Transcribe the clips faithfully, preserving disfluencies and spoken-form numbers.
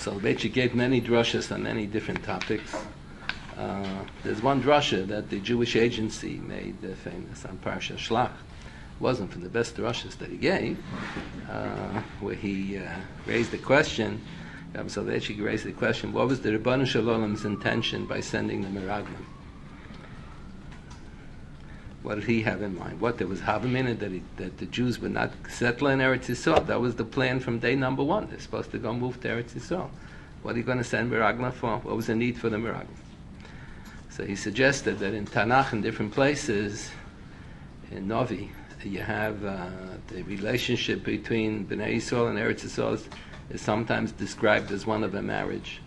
Soloveitchik gave many drushes on many different topics. Uh, there's one drusha that the Jewish Agency made uh, famous on Parsha Shlach. It wasn't from the best drushes that he gave, uh, where he uh, raised the question, Rabbi Soloveitchik raised the question, what was the Ribbon Shalom's intention by sending the Meraglim? What did he have in mind? What, there was Havamina that, he, that the Jews would not settle in Eretz Yisrael? That was the plan from day number one. They're supposed to go move to Eretz Yisrael. What are you going to send Meraglim for? What was the need for the Meraglim? So he suggested that in Tanakh, in different places, in Novi, you have uh, the relationship between Bnei Yisrael and Eretz Yisrael is, is sometimes described as one of a marriage.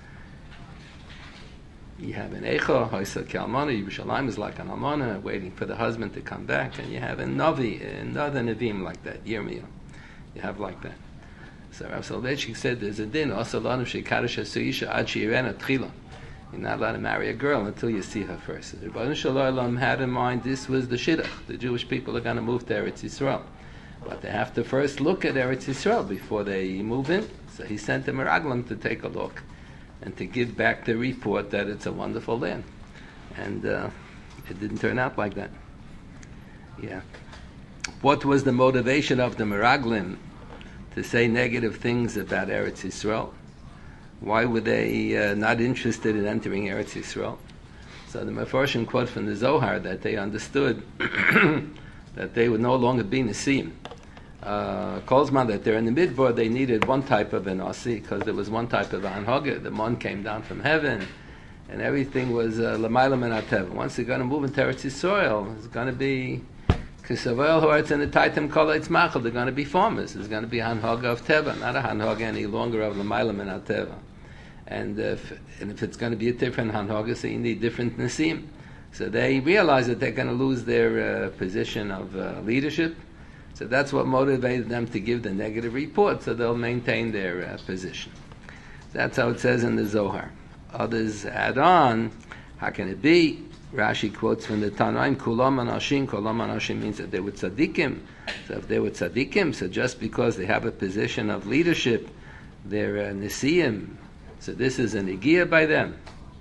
You have an Echo, Hoysa Kalmana, Yerushalayim is like an Almana, waiting for the husband to come back, and you have a Novi, another Nevim like that, Yirmiyah. You have like that. So Rav Soloveitchik said there's a din, also Lanu Shekarish Suisha Ad Shirena Tchila. You're not allowed to marry a girl until you see her first. The Rebbeinu Shalom had in mind this was the Shidduch. The Jewish people are going to move to Eretz Yisrael. But they have to first look at Eretz Yisrael before they move in. So he sent a Meraglim to take a look and to give back the report that it's a wonderful land. And uh, it didn't turn out like that. Yeah. What was the motivation of the Meraglim to say negative things about Eretz Yisrael? Why were they uh, not interested in entering Eretz Yisrael? So the Mefarshim quote from the Zohar that they understood that they would no longer be Nesim. Uh, Kolzman, that they're in the Midbar, they needed one type of an Asi, because there was one type of Anhoga. The Mon came down from heaven, and everything was L'mayla min Atev. Once they're going to move into Eretz Yisrael, it's going to be Kisavoel Horetz and the Taitim Kol Eitz Machal. They're going to be farmers. There's going to be a Hanhoga of Teva, not a Hanhoga any longer of L'mayla min Ateva. And if, and if it's going to be a different Hanhoga, so you need different Nesim. So they realize that they're going to lose their uh, position of uh, leadership. So that's what motivated them to give the negative report, so they'll maintain their uh, position. That's how it says in the Zohar. Others add on, how can it be? Rashi quotes from the Tanaim, Kulam Anashim, Kulam Anashim means that they were tzaddikim. So if they were tzaddikim, so just because they have a position of leadership, they're uh, Nesiim. So this is an Igiyah by them.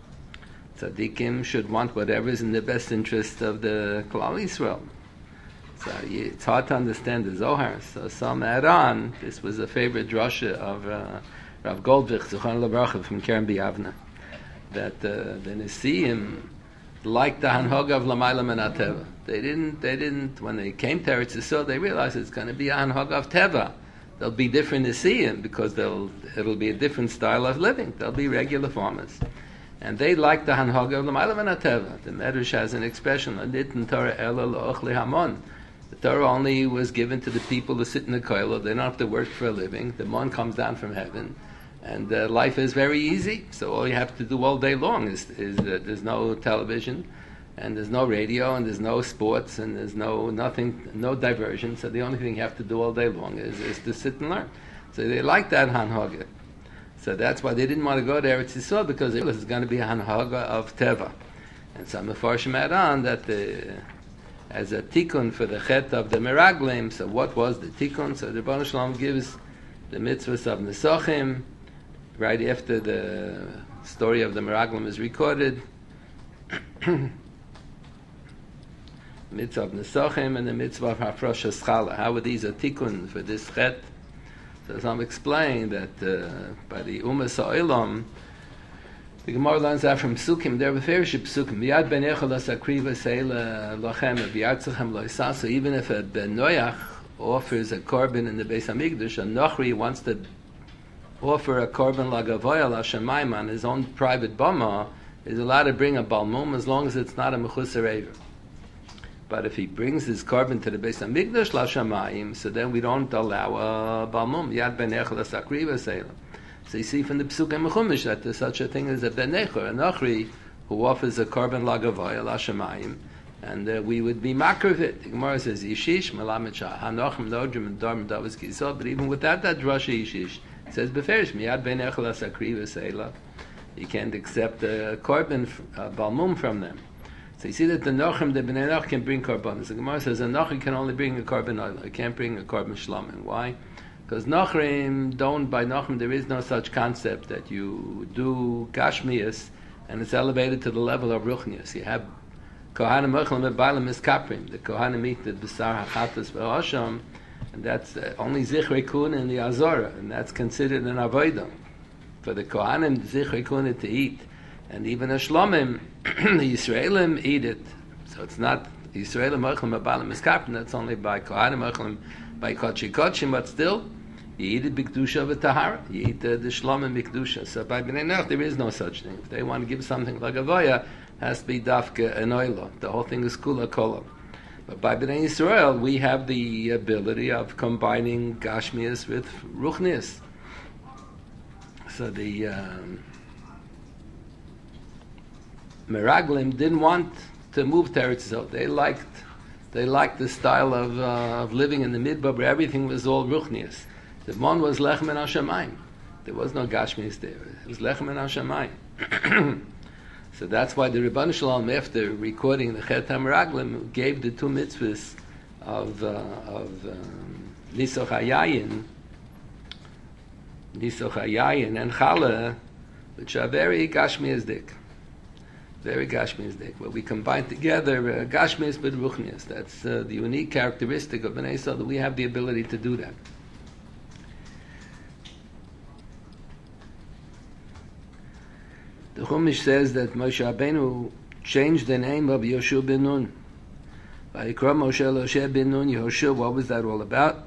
Tzaddikim should want whatever is in the best interest of the Klal Yisrael. So it's hard to understand the Zohar. So some add on, this was a favorite drasha of uh, Rav Goldvich, Zuchan Lebracha from Keren B'Yavna, that uh, the Nesiim liked the Hanhoga of L'mayla min Ateva. They didn't, they didn't, when they came to Eretz Yisrael, they realized it's going to be a Hanhoga of Teva. There'll be different Nesiim because they'll, it'll be a different style of living. They'll be regular farmers. And they like the Hanhoga of L'mayla min Ateva. The Medrash has an expression, Nitn Torah ela l'ochli hamon. The Torah only was given to the people who sit in the kollel. They don't have to work for a living. The mon comes down from heaven. And uh, life is very easy. So all you have to do all day long is, is uh, there's no television, and there's no radio, and there's no sports, and there's no nothing, no diversion. So the only thing you have to do all day long is, is to sit and learn. So they like that Hanhoga. So that's why they didn't want to go to Eretz Yisrael, because it was going to be a Hanhoga of Teva. And some Mefarshim add on that the as a tikkun for the chet of the Meraglim. So what was the tikkun? So the Rebbeinu Shalom gives the mitzvahs of Nesachim right after the story of the Meraglim is recorded. Mitzvah of Nesachim and the mitzvah of Hafrosh Eschala. How were these a tikkun for this chet? So some explain that uh, by the Umas Ha'olam, the Gemara learns that from Psukim. There are various Psukim. Yad ben Echol asakriva seila lachem v'yartzachem loisa. So even if a ben Noach offers a korban in the Beis Hamikdash, a Nochri wants to offer a korban lagavoya l'Shamayim on his own private bama, is allowed to bring a balmum as long as it's not a mechusar ever. But if he brings his korban to the Beis Hamikdash l'Shamayim, so then we don't allow a balmum. Yad ben Echol asakriva seila. So you see from the Psukim and Chumash that there's such a thing as a Ben Nechor, a Nachri, who offers a korban lagavoya l'Shamayim, and uh, we would be makar of it. The Gemara says, Yishish, Melamed Shah, Hanochem, Nodrim, and Dorm, Davos Kisot, but even without that drasha Yishish, it says, Beferish, Miyad Ben Echel Asakri V'Seila. You can't accept a korban, a balmum from them. So you see that the Nochem, the Bnei Noch can bring korbanos. The Gemara says, a Nochi can only bring a korban oil. It can't bring a korban shlamim. Why? Because Nochrim don't, by Nochrim, there is no such concept that you do Gashmias and it's elevated to the level of Ruchnias. You have Kohanim Mechlam Ebalim is Kaprim. The Kohanim eat the Besar HaChatas Ve'osham, and that's uh, only Zichrei Kuna in the Azora, and that's considered an Avodah. For the Kohanim, Zichrei Kuna to eat, and even a Shlomim, the Yisraelim eat it. So it's not Yisraelim Mechlam Ebalim is Kaprim, that's only by Kohanim Mechlam, by Kochi Kochim, but still, you eat it Bikdusha V'Tahara. You eat uh, the Shlomim Bikdusha. So by Bnei Noach, there is no such thing. If they want to give something like Avoya, has to be Dafka and Oila. The whole thing is Kula Kola. But by Bnei Yisrael, we have the ability of combining Gashmias with Ruchnias. So the um, Meraglim didn't want to move to Eretz Yisrael. They liked, they liked the style of, uh, of living in the Midbar where everything was all Ruchnias. The Mon was Lechem and Hashemayim. There was no Gashmias there. It was Lechem and Hashemayim. So that's why the Rebbeinu Shalom, after recording the Chet HaMeraglim, gave the two mitzvahs of, uh, of um, Nisoch HaYayin, Nisoch HaYayin and Challah, which are very Gashmiasdik. Very Gashmiasdik, where we combine together uh, Gashmias with Ruchnias. That's uh, the unique characteristic of Bnei Yisrael, that we have the ability to do that. The Chumash says that Moshe Rabbeinu changed the name of Yoshua ben Nun. Vayikra Moshe Moshe ben Nun Yehoshua. What was that all about?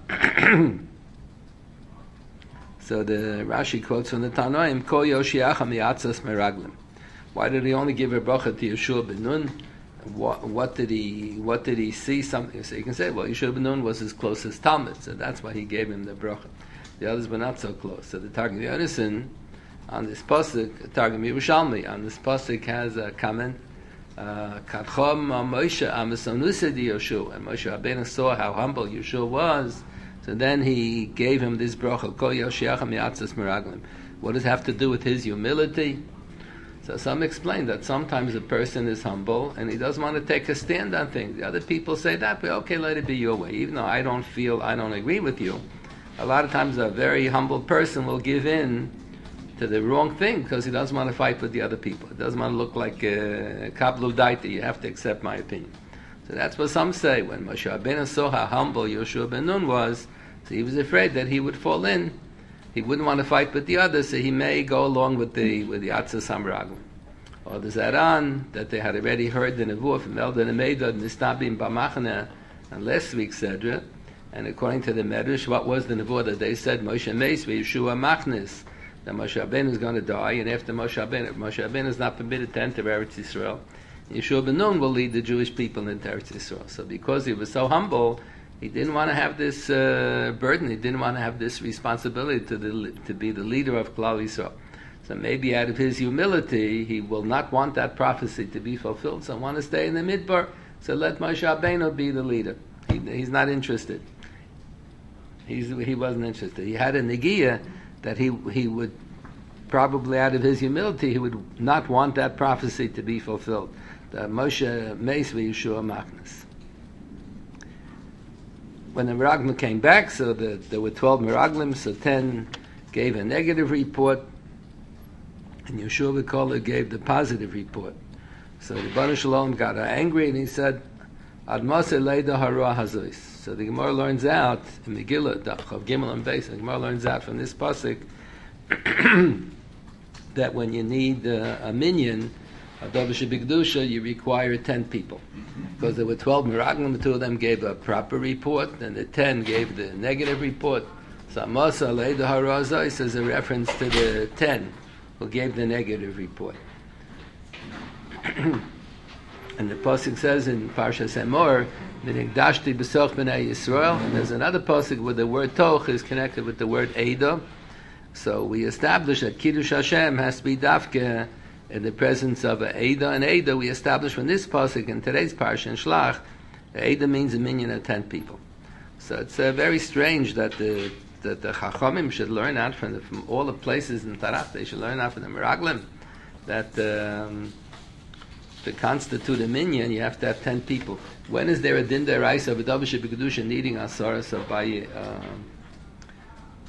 So the Rashi quotes from the Tanoim, Kol Yoshiach mi'atzas meraglim. Why did he only give a bracha to Yoshua ben Nun? What, what did he What did he see? Something. So you can say, well, Yoshua ben Nun was his closest Talmud, so that's why he gave him the bracha. The others were not so close. So the Targum Yonason, on this pasuk, Targum Yerushalmi, on this pasuk has a comment. Kadchom Moshe Amasonusa di Yoshua, and Moshe Rabbeinu saw how humble Yoshua was, so then he gave him this bracha. Kol Yoshiach mi'atzas meraglim. What does it have to do with his humility? So some explain that sometimes a person is humble and he doesn't want to take a stand on things. The other people say that, but okay, let it be your way. Even though I don't feel, I don't agree with you, a lot of times a very humble person will give in to the wrong thing because he doesn't want to fight with the other people. He doesn't want to look like a kablu daita. You have to accept my opinion. So that's what some say. When Moshe Rabbeinu saw how humble Yoshua ben Nun was, so he was afraid that he would fall in. He wouldn't want to fight with the others, so he may go along with the with the Atzas HaMeraglim. Or the Zaran, that they had already heard the Nevuah from Eldad and Meidad, Nistabim B'machana, and last week's Sedra. And according to the Medrash, what was the Nevuah that they said? Moshe Meis v'Yeshua Machnis. That Moshe Rabbeinu is going to die, and after Moshe Rabbeinu, Moshe Rabbeinu is not permitted to enter Eretz Yisrael. Yeshua ben Nun will lead the Jewish people into Eretz Yisrael. So because he was so humble, he didn't want to have this uh, burden. He didn't want to have this responsibility to the, to be the leader of Klal Yisrael. So maybe out of his humility, he will not want that prophecy to be fulfilled. So want to stay in the midbar. So let Moshe Rabbeinu be the leader. He, he's not interested. He's, he wasn't interested. He had a negiah that he he would probably, out of his humility, he would not want that prophecy to be fulfilled. The Moshe Meis v'Yeshua Machnas. When the Meraglim came back, so the, there were twelve Meraglim, so ten gave a negative report, and Yeshua V'Kola gave the positive report. So the Rebbeinu Shalom got angry, and he said, Ad Moshe Leida Hara Hazois. So the Gemara learns out in Megillah, Chav Gimel and Beis, the Gemara learns out from this pasuk that when you need uh, a minyan, a Dovish Bigdusha, you require ten people. Because there were twelve Meraglim, the two of them gave a proper report, and the ten gave the negative report. So Moshe Leida Hara Hazois is a reference to the ten who gave the negative report. And the pasuk says in Parshas Emor, "V'nigdashti b'soch b'nei Yisrael," and there's another pasuk where the word toch is connected with the word Eidah. So we establish that Kiddush Hashem has to be dafke in the presence of a Eidah. And Eidah we establish from this pasuk in today's Parsha in Shlach, Eidah means a minyan of ten people. So it's uh, very strange that the that the Chachamim should learn out from, the, from all the places in Tanakh. They should learn out from the Meraglim that. Um, To constitute a minyan, you have to have ten people. When is there a din deraisa of a davish b'kedusha needing asara? So by uh,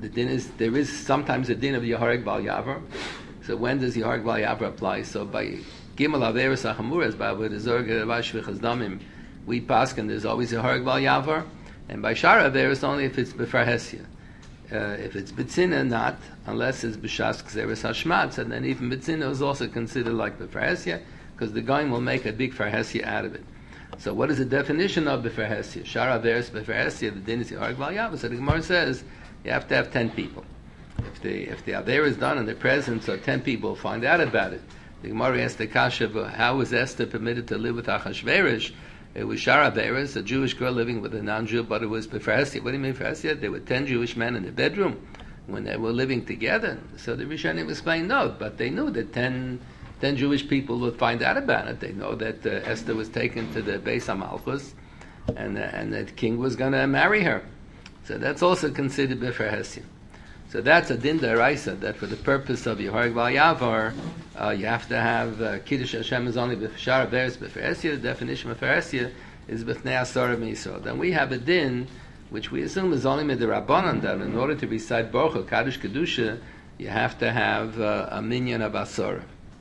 the din is, there is sometimes a din of Yehareg Bal Yavar. So when does Yehareg Bal Yavar apply? So by Gimel Averis Achamuras, by Avodah Zarah Shvichas Damim, we paskin there's always Yehareg Bal Yavar, and by Shara Averis only if it's B'far Hesia. Uh, if it's B'tzina, not, unless it's B'shas Kzeres Hashmatz, and then even B'tzina is also considered like B'far Hesia, because the Goyim will make a big Farhesia out of it. So what is the definition of B'far Hesia? Shara Averis B'far Hesia, the din is Yehareg Bal Yavar. So the Gemara says, you have to have ten people. If the if the Aver is done in the presence of ten people, find out about it. The Gemara asked the Kasha, how was Esther permitted to live with Achashverosh? It was Shara Averis, a Jewish girl living with a non-Jew, but it was B'far Hesia. What do you mean B'far Hesia? There were ten Jewish men in the bedroom when they were living together. So the Rishonim explained no, but they knew that ten, ten Jewish people would find out about it. They know that uh, Esther was taken to the Beis HaMalchus, and uh, and that the king was going to marry her. So that's also considered B'far Hesia. So that's a din deraisa, that for the purpose of Yehareg Bal Yavar, uh, you have to have uh, Kiddush Hashem is only B'shar Averis B'far Hesia. The definition of B'far Hesia is B'fnei Asara Miso. Then we have a din, which we assume is only Midrabanan, that in order to recite Baruch Hu, Kaddish Kedusha, you have to have uh, a minyan of Asara.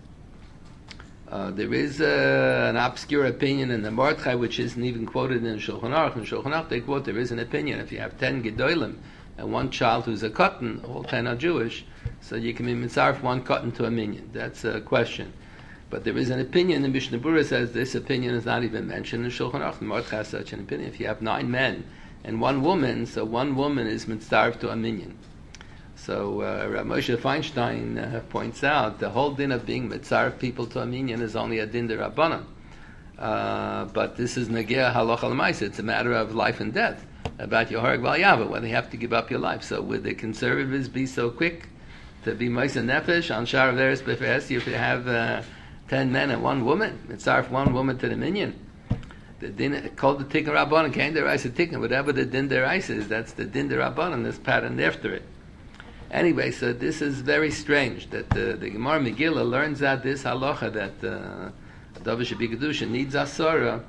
Uh, there is uh, an obscure opinion in the Mordechai, which isn't even quoted in Shulchan Aruch. In Shulchan Aruch, they quote there is an opinion. If you have ten Gedolim and one child who's a katan, all ten are Jewish, so you can be mitzaref one katan to a minyan. That's a question. But there is an opinion, and Mishnah Berurah says this opinion is not even mentioned in Shulchan Aruch. Mordechai has such an opinion. If you have nine men and one woman, so one woman is mitzaref to a minyan. So uh, Rav Moshe Feinstein uh, points out the whole din of being mitzaref people to a minyan is only a din derabanan. Uh, but this is negea halacha l'maisa. It's a matter of life and death, about Yehareg Bal Yavar, whether you have to give up your life. So would the conservatives be so quick to be Moshe Nefesh on Shara Averis B'far Hesia if you have uh, ten men and one woman? Mitzaref one woman to the minyan. The din called the Tikkun Rabbanan, came the Raisa Tikkun, whatever the din deraisa is, that's the din derabbanan that's patterned after it. Anyway, so this is very strange that the, the Gemara Megillah learns out this halacha that uh, Davar Shebi Kedusha needs Asara,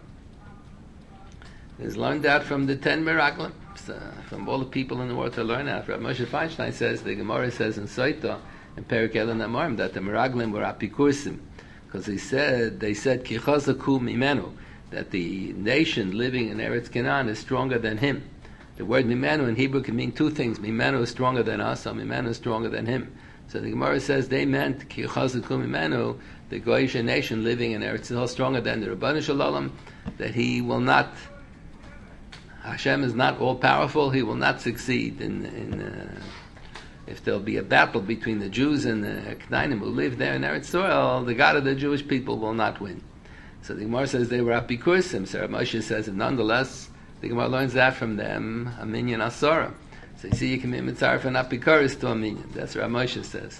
is learned out from the ten Meraglim, so from all the people in the world to learn out. Rav Moshe Feinstein says, the Gemara says in Soita, in Perek Elon Amarim, that the Meraglim were apikursim, because he said, they said, Ki chazaku mimenu, that the nation living in Eretz Canaan is stronger than him. The word mimenu in Hebrew can mean two things. Mimenu is stronger than us, or mimenu is stronger than him. So the Gemara says they meant Ki chazaku mimenu, the Goyish nation living in Eretz Yisrael, stronger than the Rabbanu Shalom, that he will not, Hashem is not all powerful, he will not succeed in, in uh, if there'll be a battle between the Jews and the Knainim who live there in Eretz Yisrael, the God of the Jewish people will not win. So the Gemara says they were apikursim. So Rav Moshe says, and nonetheless, the Gemara learns that from them, a minyan asara. So you see, you can be mitzaref and apikuris to a minyan. That's what Rav Moshe says.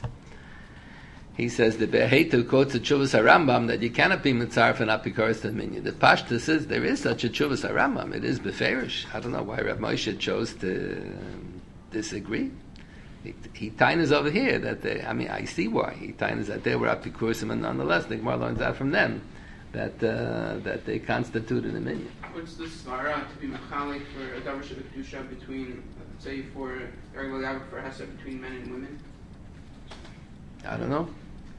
He says the Behetu quotes the Chuvas HaRambam that you cannot be mitzaref and apikuris to a minyan. The Pashta says there is such a Chuvas HaRambam. It is beferish. I don't know why Rav Moshe chose to um, disagree. He, he tainas over here that they, I mean, I see why. He tainas that they were apikurim, and nonetheless, the Gemara learns that from them, that uh, that they constituted a minyan. What's the svara to be machalik for a davar shebekdusha between, let's say, for regular davar for hasa between men and women? I don't know.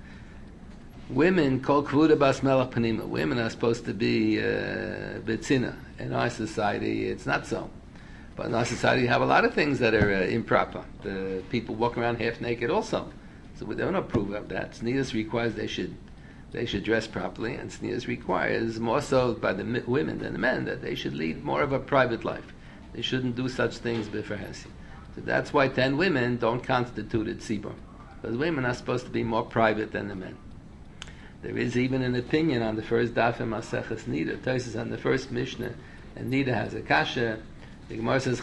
Women, kol kvuda bas melech panima. Women are supposed to be uh, betzina. In our society, it's not so. But in our society, you have a lot of things that are uh, improper. The people walk around half naked also. So we don't approve of that. Tznius requires they should they should dress properly, and Tznius requires more so by the women than the men that they should lead more of a private life. They shouldn't do such things b'far hesi. So that's why ten women don't constitute a tzibur, because women are supposed to be more private than the men. There is even an opinion on the first daf in Maseches Nida. Tosfos on the first Mishnah, and Nida has a kasha. The Gemara says,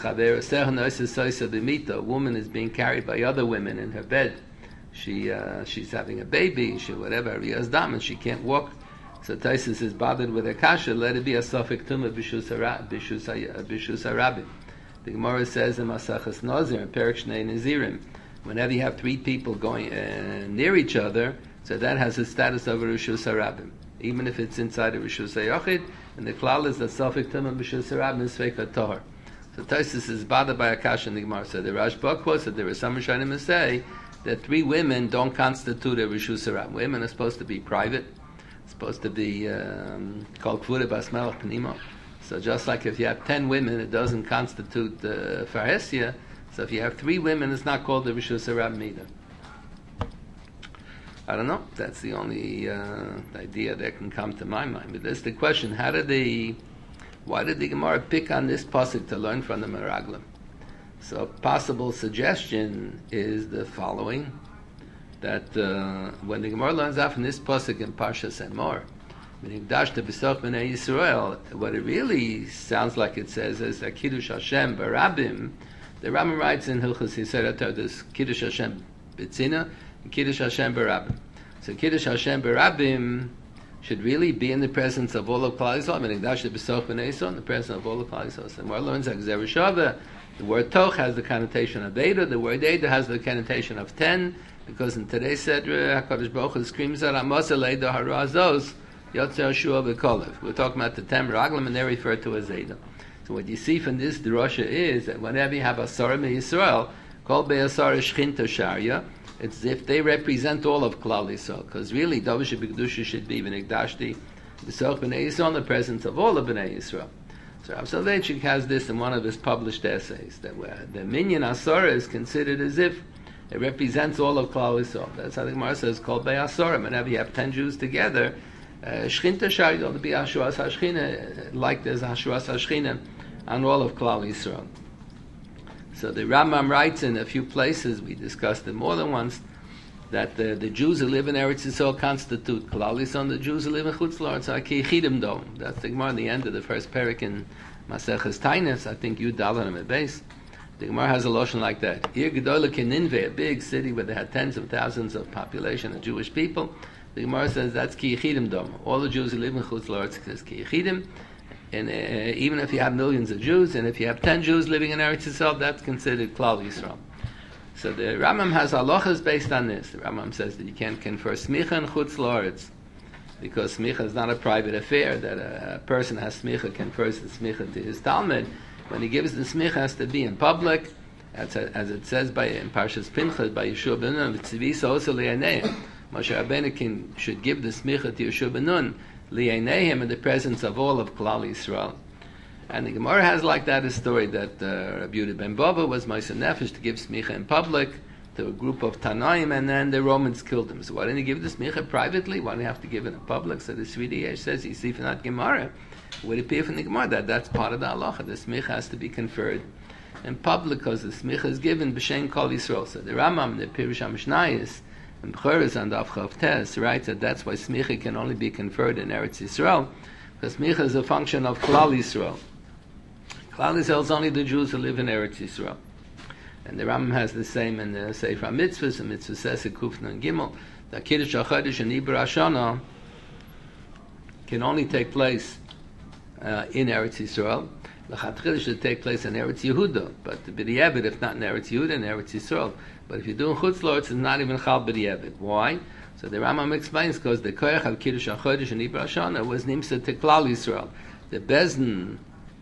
a woman is being carried by other women in her bed. She uh, she's having a baby, she whatever, dam, and she can't walk. So Tosfos is bothered with a kasha. Let it be a sofik tumah b'shus harabi. The Gemara says in Maseches Nazir, in Perek Shnei Nazirim, whenever you have three people going uh, near each other, so that has a status of a rishus harabim, even if it's inside a rishus hayachid. And the klal is that sofik tumah b'shus harabim is feika tahor. So Tosfos is bothered by Akash in the Gemara. So the Rashba quotes that there are some Rishonim who say that three women don't constitute a Rishus Harab. Women are supposed to be private, supposed to be um, called Kvuda Bas Melech Pnimo. So just like if you have ten women, it doesn't constitute uh, Farhesia. So if you have three women, it's not called the Rishus Harab Mida. I don't know. That's the only uh, idea that can come to my mind. But that's the question: how did the, why did the Gemara pick on this pasuk to learn from the Meraglim? So a possible suggestion is the following: that uh, when the Gemara learns out from this pasuk in Parshas Emor, Yisrael, what it really sounds like it says is that Kiddush Hashem Barabim. The Rambam writes in Hilchos Yisrael that there's Kiddush Hashem B'tzina and Kiddush Hashem Barabim. So Kiddush Hashem Barabim should really be in the presence of all of Klal Yisrael. I mean, Yikdash B'soch B'nei Yisrael, in the presence of all of Klal Yisrael. So Gemara learns that Gzera Shava, the word Toch has the connotation of Eidah, the word Eidah has the connotation of ten, because in today's Sedra, HaKadosh Baruch Hu screams out, Amos Eidah Harazos, Yotzer Shua B'Kolev. We're talking about the ten Meraglim, and they're referred to as Eidah. So what you see from this drasha is that whenever you have Asara Yisrael, called Be'asara Shchinta Sharia, it's as if they represent all of Klal Yisrael, because really Davish B'Kedusha should be V'Nigdashti B'Soch B'nei Yisrael in the presence of all of B'nei Yisrael. So Rav Soloveitchik has this in one of his published essays, that where the minyan Asara is considered as if it represents all of Klal Yisrael. That's how the Gemara says, called Be'asara. Whenever you have ten Jews together, Shchinta Sharia ought to be Hashuas HaShchina, like there's Hashuas HaShchina on all of Klal Yisrael. So the Rambam writes in a few places, we discussed it more than once, that the, the Jews who live in Eretz Yisrael constitute Klal Yisrael, the Jews who live in Chutz La'aretz are Kiyichidim Dom. That's the Gemara at the end of the first parak in Maseches Tainis, I think Yud Dalet Amud Beis. The Gemara has a lotion like that. Ir Gedola Keninve, a big city where they had tens of thousands of population of Jewish people. The Gemara says that's Kiyichidim Dom. All the Jews who live in Chutz La'aretz is Kiyichidim. And uh, even if you have millions of Jews, and if you have ten Jews living in Eretz Yisrael, that's considered Klal Yisrael. So the Rambam has halachas based on this. The Rambam says that you can't confer smicha and chutz la'aretz, because smicha is not a private affair, that a, a person has smicha, confers the smicha to his Talmud. When he gives the smicha, it has to be in public, as, as it says by in Parshas Pinchas, by Yeshua ben Nun, v'tzivis osa li'anei. Moshe Rabbeinu should give the smicha to Yeshua ben Nun, li'aneihem, in the presence of all of Klal Yisrael. And the Gemara has like that a story that uh, Rabbi Yehuda ben Bava was Moshe Nefesh to give smicha in public to a group of Tanaim, and then the Romans killed him. So why didn't he give the smicha privately? Why didn't he have to give it in public? So the Shvidi Yesh says, you see, for that Gemara, it would appear from the Gemara that that's part of the halacha. The smicha has to be conferred in public because the smicha is given b'shem Kol Yisrael. So the Rambam, the Pirush HaMishnayos, and B'choros and Daf Chav Tes writes that that's why smicha can only be conferred in Eretz Yisrael, because smicha is a function of Klal Yisrael. Klal Yisrael is only the Jews who live in Eretz Yisrael. And the Rambam has the same in the Sefer HaMitzvahs, and Mitzvah says Kufna and Gimel, that Kiddush HaChodesh and Iber Hashana can only take place uh, in Eretz Yisrael. The Chatchila should take place in Eretz Yehuda, but the B'di'evet, if not in Eretz Yehuda, in Eretz Yisrael. But if you're doing Chutz La'aretz, it's not even Chal B'di'evet. Why? So the Rambam explains, because the Koyach of Kiddush HaChodesh and Iber Hashana was Nimsa to Klal Yisrael. The Bezdin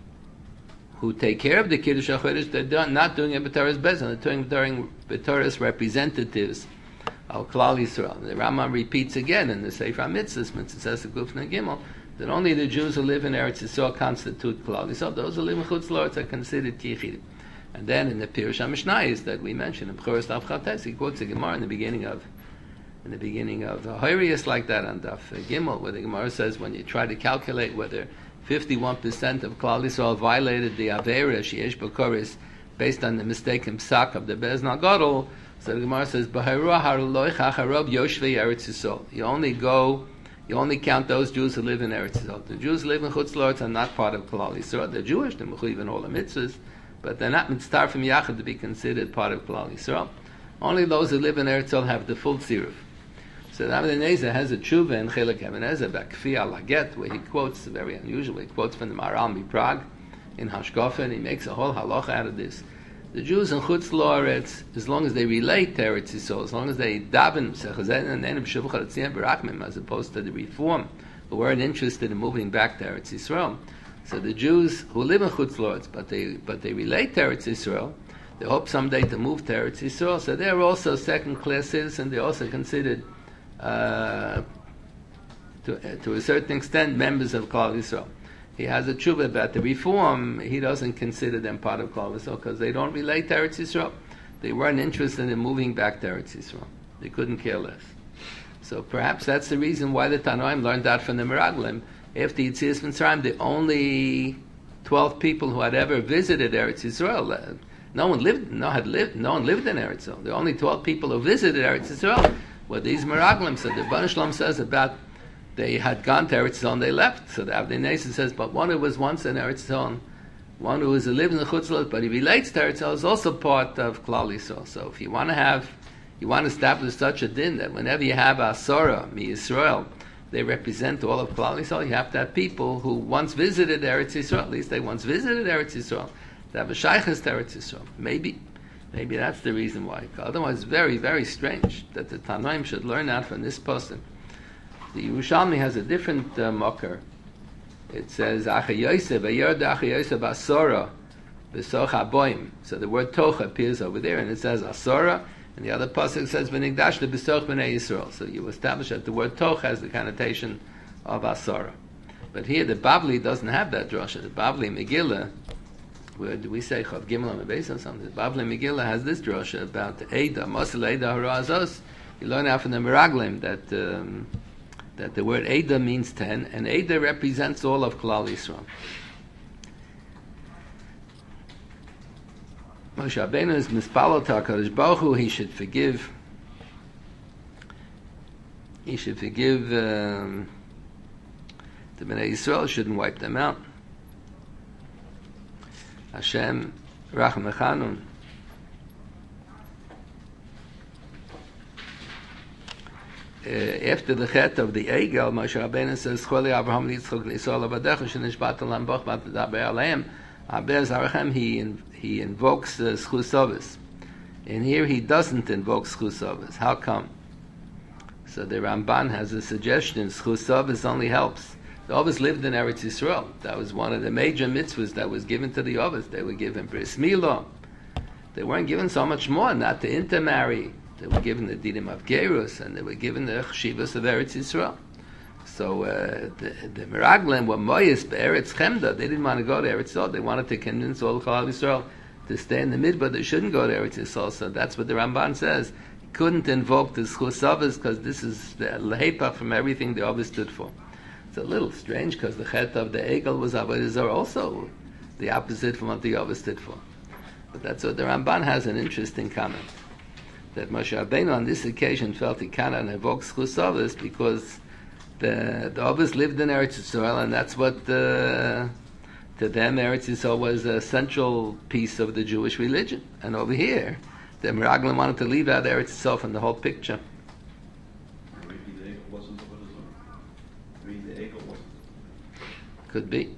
who take care of the Kiddush HaChodesh, they're not doing it B'Torah's Bezdin, they're doing B'Torah's representatives of Klal Yisrael. The Rambam repeats again in the Sefer HaMitzvahs, Mitzvah says the Kufna Gimel, that only the Jews who live in Eretz Yisrael constitute Klal Yisrael. Those who live in Chutz La'aretz are considered Kiyichidim. And then in the Pirush HaMishnayos that we mentioned, in B'choros Daf Chav Tes, he quotes the Gemara in the beginning of in the beginning of the Hoirius like that on Daf Gimel, where the Gemara says when you try to calculate whether fifty-one percent of Klal Yisrael violated the Aveira Sheyesh B'Koris based on the mistaken psak of the Bezdin Gadol, so the Gemara says, B'hairua haruloi chacharob yoshvei Eretz Yisrael. You only go, you only count those Jews who live in Eretz Yisrael. The Jews who live in Chutz La'aretz are not part of Klal Yisrael. They're Jewish, they're mechuyev in all the mitzvahs, but they're not mitzvah from Yachad to be considered part of Klal Yisrael. Only those who live in Eretz Yisrael have the full tziruf. So the Avnei Nezer has a tshuva in Chelek Even Ezer B'Kfi Alaget, where he quotes, very unusual, he quotes from the Maharal Miprag in Hashkafa, and he makes a whole halacha out of this. The Jews in Chutz La'aretz, as long as they relate to Eretz Yisrael, as long as they daven as opposed to the reform, who weren't interested in moving back to Eretz Yisrael, So the Jews who live in Chutz La'aretz, but they but they relate to Eretz Yisrael, they hope someday to move to Eretz Yisrael. So they're also second-class citizens. They're also considered, uh, to uh, to a certain extent, members of Klal Yisrael. He has a tshuva about the reform. He doesn't consider them part of Klal Yisrael because they don't relate to Eretz Yisrael. They weren't interested in moving back to Eretz Yisrael. They couldn't care less. So perhaps that's the reason why the Tanoim learned that from the Meraglim. After Yetzias Mitzrayim, the only twelve people who had ever visited Eretz Yisrael, uh, no one lived, no had lived, no one lived in Eretz Yisrael. The only twelve people who visited Eretz Yisrael were these Meraglim. So the Rebbeinu Shalom says about they had gone to Eretz Yisrael and they left. So the Avnei Nesim says, but one who was once in Eretz Yisrael, one who was a living in the Chutz La'aretz, but he relates to Eretz Yisrael, is also part of Klal Yisrael. So if you want to have, you want to establish such a din that whenever you have a Asora, Mi Yisrael, they represent all of Klal Yisrael, you have to have people who once visited Eretz Yisrael, at least they once visited Eretz Yisrael, they have a Shaykhis to Eretz Yisrael. Maybe, maybe that's the reason why. Otherwise, very, very strange that the Tanoim should learn that from this person. The Yerushalmi has a different uh, mocker. It says, Acha Yosef, Ayerd Acha Yosef Asora, B'soch Aboim. So the word Toch appears over there, and it says Asora, and the other pasuk says V'nigdash leB'soch B'nei Yisrael. So you establish that the word Toch has the connotation of Asora. But here the Bavli doesn't have that drasha. The Bavli Megillah, where do we say Chav Gimel Amabes or something? The Bavli Megillah has this drasha about the Eida, Mosel Eida Harazos. You learn out from the Meraglim that um, that the word Eida means ten, and Eida represents all of Klal Yisrael. Moshe Rabbeinu is mispalel to HaKadosh Baruch Hu, he should forgive, he should forgive um, the Bnei Yisrael, shouldn't wipe them out. Hashem, Rachem Echanun. Uh, after the chet of the Egel, Moshe Rabbeinu says, Choli Abraham Yitzchak Yisrael Avadecha Shenishbat Alam Bach Bat Daber Aleim Aber Zarachem. He he invokes uh, Schus. And here he doesn't invoke Schus. How come? So the Ramban has a suggestion. Schus only helps. The Ovis lived in Eretz Yisrael. That was one of the major mitzvahs that was given to the Ovis. They were given Bris Milah. They weren't given so much more, not to intermarry. They were given the dinim of Gerus, and they were given the chshivas of Eretz Yisrael. So uh, the, the Meraglim were moyes be'eretz chemda. They didn't want to go to Eretz Yisrael. They wanted to convince all Klal Yisrael to stay in the midbar. They shouldn't go to Eretz Yisrael. So that's what the Ramban says. He couldn't invoke the Schus Avos because this is the lehepa from everything the Avos stood for. It's a little strange because the chet of the Egel was Avodah Zarah, also the opposite from what the Avos stood for. But that's what the Ramban has an interesting comment. That Moshe Rabbeinu on this occasion felt he cannot invoke Schus Avos because the the Avos lived in Eretz Yisrael, and that's what uh, to them Eretz Yisrael was a central piece of the Jewish religion. And over here, the Meraglim wanted to leave out Eretz Yisrael from the whole picture. Maybe the Egel wasn't Avodah Zarah. Maybe the Egel wasn't. Could be.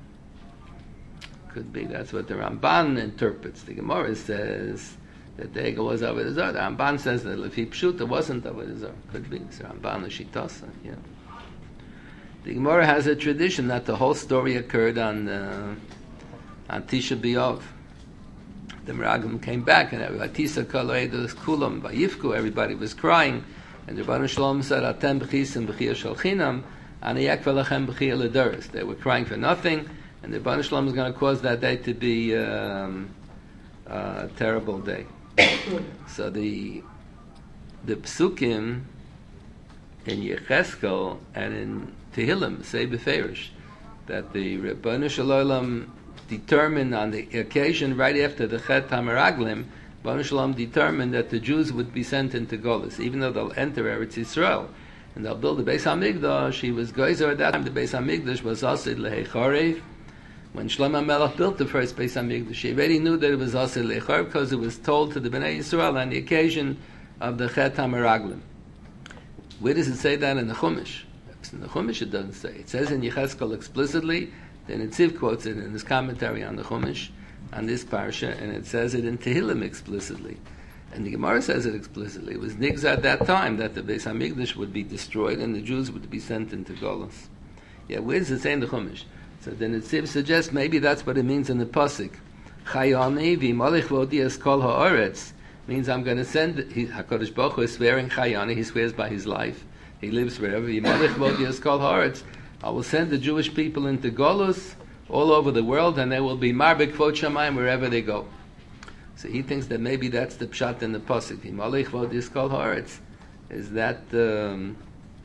Could be. That's what the Ramban interprets. The Gemara says that the Egel was Avodah Zarah. The Ramban says that Lefi Pshuta wasn't Avodah Zarah. Could be. It's Ramban L'Shitasa. Yeah. The Gemara has a tradition that the whole story occurred on uh, on Tisha B'Av. The Meraglim came back and Tisa Kol Eidos Kulam Vayifku. Everybody was crying, and the Rebbeinu Shalom said, "Atem b'chisim b'chiyah shel chinam, ani yakva lachem b'chiyah l'doros." They were crying for nothing, and the Rebbeinu Shalom is going to cause that day to be um, a terrible day. So the the psukim in Yecheskel and in Tehillim say beferish that the Rebbeinu Shalom determined on the occasion right after the Chet HaMeraglim, Rebbeinu Shalom determined that the Jews would be sent into Golus, even though they'll enter Eretz Yisrael and they'll build the Beis HaMikdash. He was geyser at that time. The Beis HaMikdash was asid lehecharev. When Shlomo Melech built the first Beis HaMikdash, he already knew that it was asid lehecharev because it was told to the Bnei Yisrael on the occasion of the Chet HaMeraglim. Where does it say that in the Chumash? In the Chumash it doesn't say. It says in Yecheskel explicitly. The Netziv quotes it in his commentary on the Chumash, on this parsha, and it says it in Tehillim explicitly. And the Gemara says it explicitly. It was nigza at that time that the Beis HaMikdash would be destroyed and the Jews would be sent into Golus. Yeah, where does it say in the Chumash? It So the Netziv suggests maybe that's what it means in the pasuk. Chayani v'malich v'odias kol ha'aretz means I'm going to send. He, Hakadosh Baruch Hu is swearing Chayani. He swears by his life. He lives wherever. V'malich v'odias kol ha'aretz. I will send the Jewish people into Golus all over the world, and they will be marbek kvod shamayim wherever they go. So he thinks that maybe that's the pshat in the pasuk. V'malich v'odias kol ha'aretz. Is that um,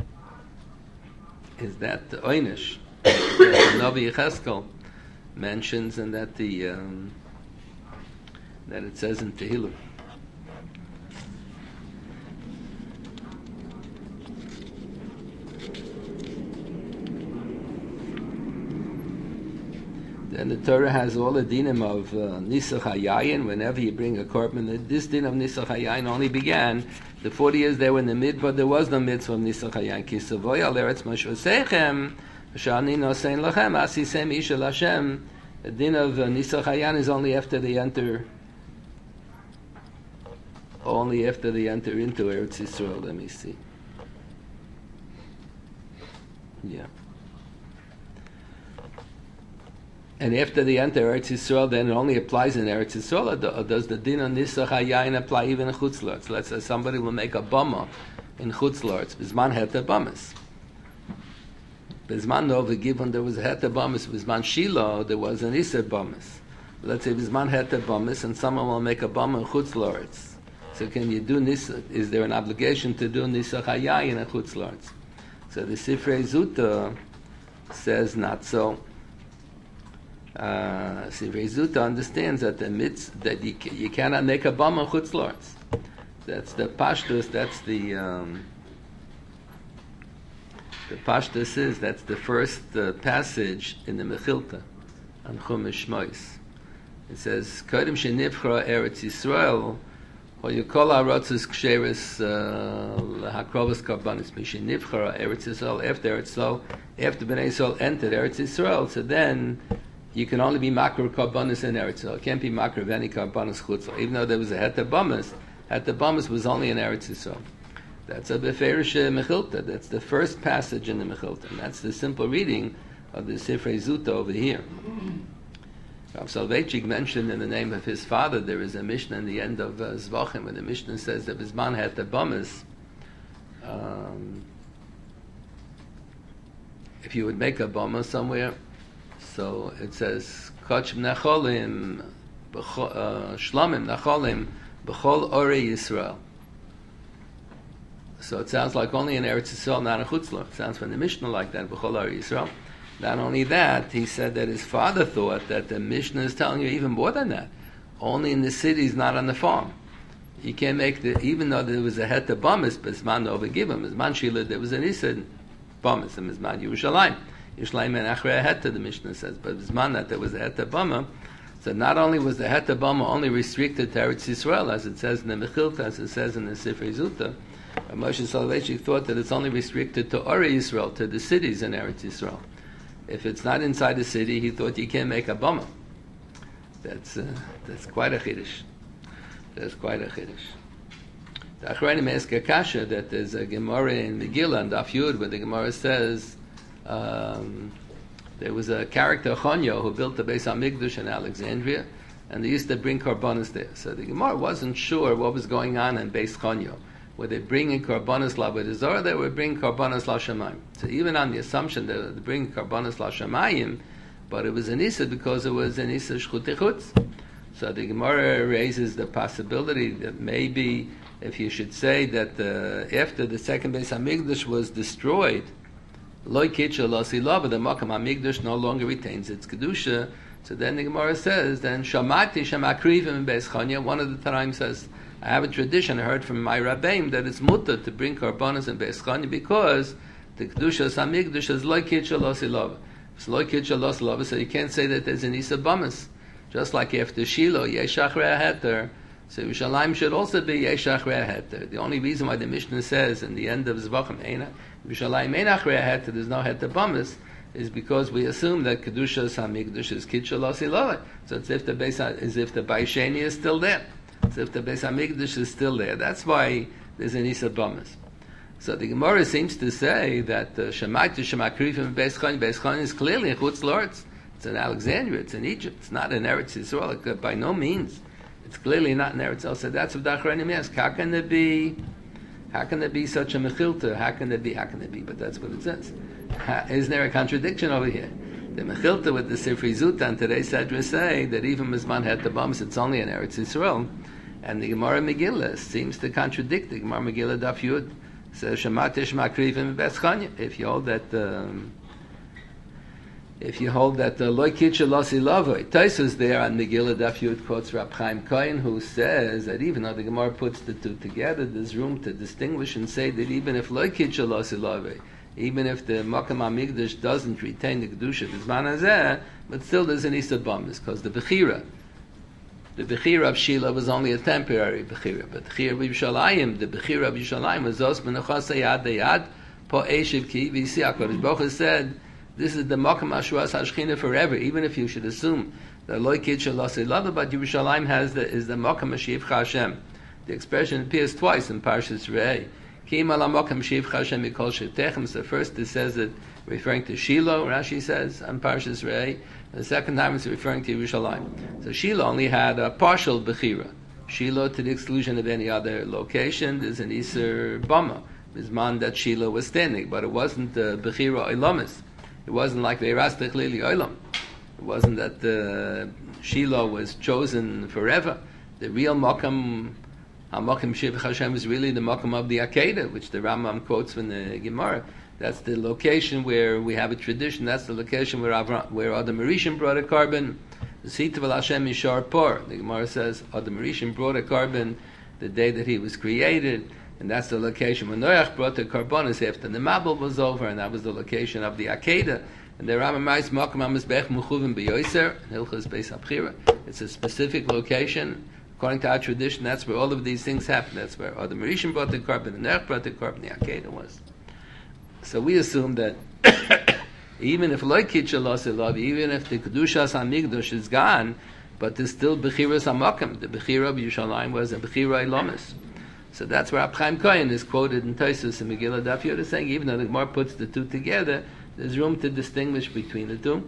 is that the oynish? The Navi Yecheskel mentions, and that the um, that it says in Tehillim. Then the Torah has all the dinim of uh, Nisach HaYayin. Whenever you bring a korban, this din of Nisach HaYayin only began the forty years they were in the midbar. There was no mitzvah of Nisach HaYayin. Ki savoy al eretz mashosechem shani nosein lachem asisem ish el Hashem. The din of uh, Nisach HaYayin is only after they enter, only after they enter into Eretz Yisrael. Let me see. Yeah. And after they enter Eretz Yisrael, then it only applies in Eretz Yisrael, or does the din on Nisach HaYayin apply even in Chutz La'aretz? Let's say somebody will make a bama in Chutz La'aretz. Bizman heta bamas. Bizman Nova, given there was a heta bamas, Bizman Shiloh, there was an Isser bamas. Let's say Bizman heta bamas, and someone will make a bama in Chutz La'aretz. So can you do Nisach? Is there an obligation to do Nisach HaYayin in Chutz La'aretz? So the Sifrei Zuta says not so. Uh, Sifrei Zuta understands that the mitz, that you, you cannot make a bama chutz la'aretz. That's the pashtus. That's the um, the pashtus is that's the first uh, passage in the Mechilta on Chumash Shmos. It says Kodim shenivchra Eretz Yisrael or Yikol ha'rotzos ksheris hakrovos karbanis mishenivchra Eretz Yisrael after Eretz Yisrael after Bnei Yisrael entered Eretz Yisrael. So then you can only be makar karbanis in Eretz Yisrael. It can't be makar of any karbanis chutz. Even though there was a heta bamas, heta bamas was only in Eretz Yisrael. That's a beferish mechilta. That's the first passage in the mechilta. And that's the simple reading of the Sifrei Zuta over here. Rav Soloveitchik mentioned in the name of his father, there is a Mishnah in the end of uh, Zvachim, where the Mishnah says that Bizman heta bamas. Um, if you would make a bama somewhere, so it says Kochim Nacholim Shlamim Nacholim B'chol Orei Yisrael. So it sounds like only in Eretz Yisrael, not in Chutz La'aretz. It sounds from the Mishnah like that, B'chol Orei Yisrael. Not only that, he said that his father thought that the Mishnah is telling you even more than that. Only in the cities, not on the farm. You can't make the, even though there was a heta bamis, but Zman overgiven, Zman Shila, there was an Issa bamis, and Zman Yerushalayim. Yerushalayim and Achrei heta, the Mishnah says, but Zman that there was a heta bama. So not only was the heta bama only restricted to Eretz Yisrael, as it says in the Mechilta, as it says in the Sifrei Zuta, but Moshe Soloveitchik thought that it's only restricted to Orei Yisrael, to the cities in Eretz Yisrael. If it's not inside the city, he thought you can't make a bama. That's uh, that's quite a chiddush. That's quite a chiddush. The Achronim ask a kasha that there's a Gemara in Megillah and Daf Yud where the Gemara says um, there was a character Chonyo who built the Beis HaMikdash in Alexandria, and they used to bring korbanos there. So the Gemara wasn't sure what was going on in Beis Chonyo. Were they bringing korbanos la'avodah zarah? They were bringing korbanos la'shamayim. So even on the assumption that they were bringing korbanos la'shamayim, but it was an issa because it was an issa shchutei chutz. So the Gemara raises the possibility that maybe if you should say that uh, after the second Beis HaMikdash was destroyed, Lo kitcha lo silava, the Makam HaMikdash no longer retains its kedusha. So then the Gemara says, then Shamati Shamakrivim in Beis Chanya. One of the times says, I have a tradition, I heard from my Rabbeim, that it's mutter to bring korbanos in Beis Chanya because the kedusha of HaMikdash is Lo kitcha lo silava. It's Lo kitcha lo silava, so you can't say that there's an Isa Bamas. Just like after Shiloh, Yesh Achrei Heter, so Yerushalayim should also be Yesh Achrei Heter. The only reason why the Mishnah says in the end of Zvachim, Yerushalayim Ein Achrei Heter, there's no Heter Bamas, is because we assume that Kedusha Hamikdash is Kitcha Lo Silava. So it's if the Beis, as if the Beis Sheni is still there. As if the Beis Hamikdash is still there. That's why there's an Isa Bamas. So the Gemara seems to say that Shemaitu Shemakrivim Beis Chon, Beis Chon is clearly in Chutz La'aretz. It's in Alexandria. It's in Egypt. It's not in Eretz Yisrael. It, by no means. It's clearly not in Eretz Yisrael. So that's what the Achronim ask. How can there be? How can there be such a mechilta? How can there be? How can there be? But that's what it says. How, isn't there a contradiction over here? The mechilta with the Sifrei Zuta and today's Sedra say that even Mizman had the bums. It's only in Eretz Yisrael, and the Gemara Megillah seems to contradict the Gemara Megillah Daf Yud. Says Shematish Makrivim Beschanya. If you hold that. Um, If you hold that the loy kitcha losi lavoi, Taisus there on Megillah Daf Yud quotes Rab Chaim Kohen, who says that even though the Gemara puts the two together, there's room to distinguish and say that even if loy kitcha losi lavoi, even if the Makam HaMikdash doesn't retain the kedusha of Zman Hazeh, but still there's an Isad Bombas, because the Bechira, the Bechira of Shiloh was only a temporary Bechira, but the Bechira of Yishalayim, the Bechira of Yishalayim was Os Menachas Yad Yad Po Eshiv Ki V'Yisi HaKadosh Baruch Hu said, this is the Makam Ashras Hashchina forever, even if you should assume that Loi Kid Shalasi Lava, but Yerushalayim has the, is the Makam Mashiach Hashem. The expression appears twice in Parshas Re'eh. Kim ala Makam Mashiach Hashem Mikol Shetechem. So first it says it referring to Shiloh, Rashi says, on Parshas Re'eh. The second time it's referring to Yerushalayim. So Shiloh only had a partial Bechira. Shiloh, to the exclusion of any other location, is an Iser Bama. Bizman that Shiloh was standing, but it wasn't the Bechira Ilamis. It wasn't like the Erastich Lili Olam. It wasn't that the Shiloh was chosen forever. The real Makam, HaMakam Shivach Hashem is really the Makam of the Akedah, which the Rambam quotes from the Gemara. That's the location where we have a tradition. That's the location where Avram, where Adam Rishon brought a carbon. The Sitav Hashem Yishar Por. The Gemara says Adam Rishon brought a carbon the day that he was created. And that's the location when Noach brought the Karbonis after the Mabel was over, and that was the location of the Akedah. And the Rambam writes, Makam HaMizbech Mechuvim B'Yoser, Hilchos Beis HaBchira. It's a specific location. According to our tradition, that's where all of these things happen. That's where Adam Rishon brought the carbon, and Noach brought the carbon, the Akedah was. So we assume that even if Loi Kitcha Lo Silav, even if the Kedushas HaMikdash is gone, but there's still Bechiras HaMakam. The Bechira of Yerushalayim was a Bechira Ilamis. So that's where Rab Chaim Kohen is quoted in Tosfos and Megillah Daf Yud, saying even though the Gemara puts the two together, there's room to distinguish between the two,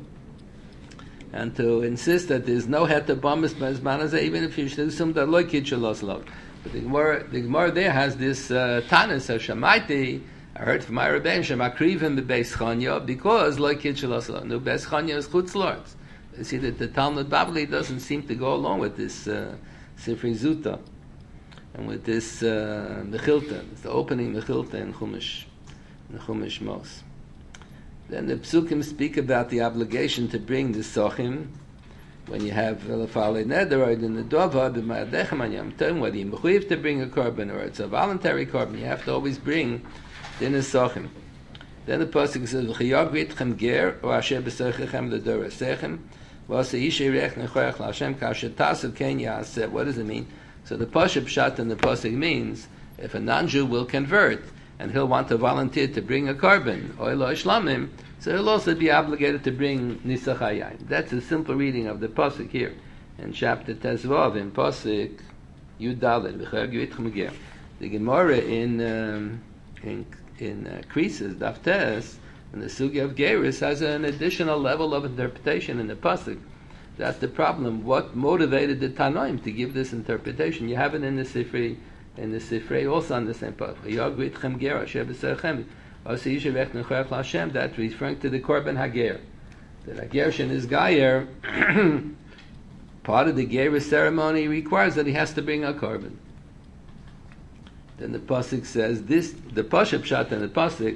and to insist that there's no heter bombas by Zman Hazeh, even if you should assume that loy kid shalos lov. But the Gemara, the Gemara there has this uh, tanis of Shamaiti. I heard from my Rebbein Shemakrivim bebeis Chanya because loy kid shalos lov. No, beis Chanya is chutz lords. You see that the Talmud Bavli doesn't seem to go along with this uh, Sifrei Zuta. And with this uh, Mechilta, it's the opening Mechilta in Chumash, in Chumash Mos. Then the Psukim speak about the obligation to bring the Sochim when you have Lefalei Nederoid in the Dova, the Ma'adechem Anyam Tom, whether you're mechuyev to bring a korban or it's a voluntary korban, you have to always bring din Sochim. Then the Pasuk says, V'chiyog ritchem ger, o asher b'sochechem l'dor esechem, v'asa ish erech nechoyach l'Hashem, k'asher tasav ken yaseh. What does it mean? So the Pashup Pshat in the Pasuk means if a non-Jew will convert and he'll want to volunteer to bring a carbon, or lo ishlamim, so he'll also be obligated to bring Nisach Hayayin. That's a simple reading of the Pasuk here in chapter Tezvav in Pasuk Yudalid. The Gemara in um, in in uh, Krisis Daftes and the Sugya of Geras has an additional level of interpretation in the Pasuk. That's the problem. What motivated the Tanoim to give this interpretation? You have it in the Sifrei, in the Sifrei also on the same part. That's referring to the Korban Hager. The Hagershin is Gayer. Part of the Ger ceremony requires that he has to bring a Korban. Then the Pasuk says this: the Pashup Pshat and the Pasuk,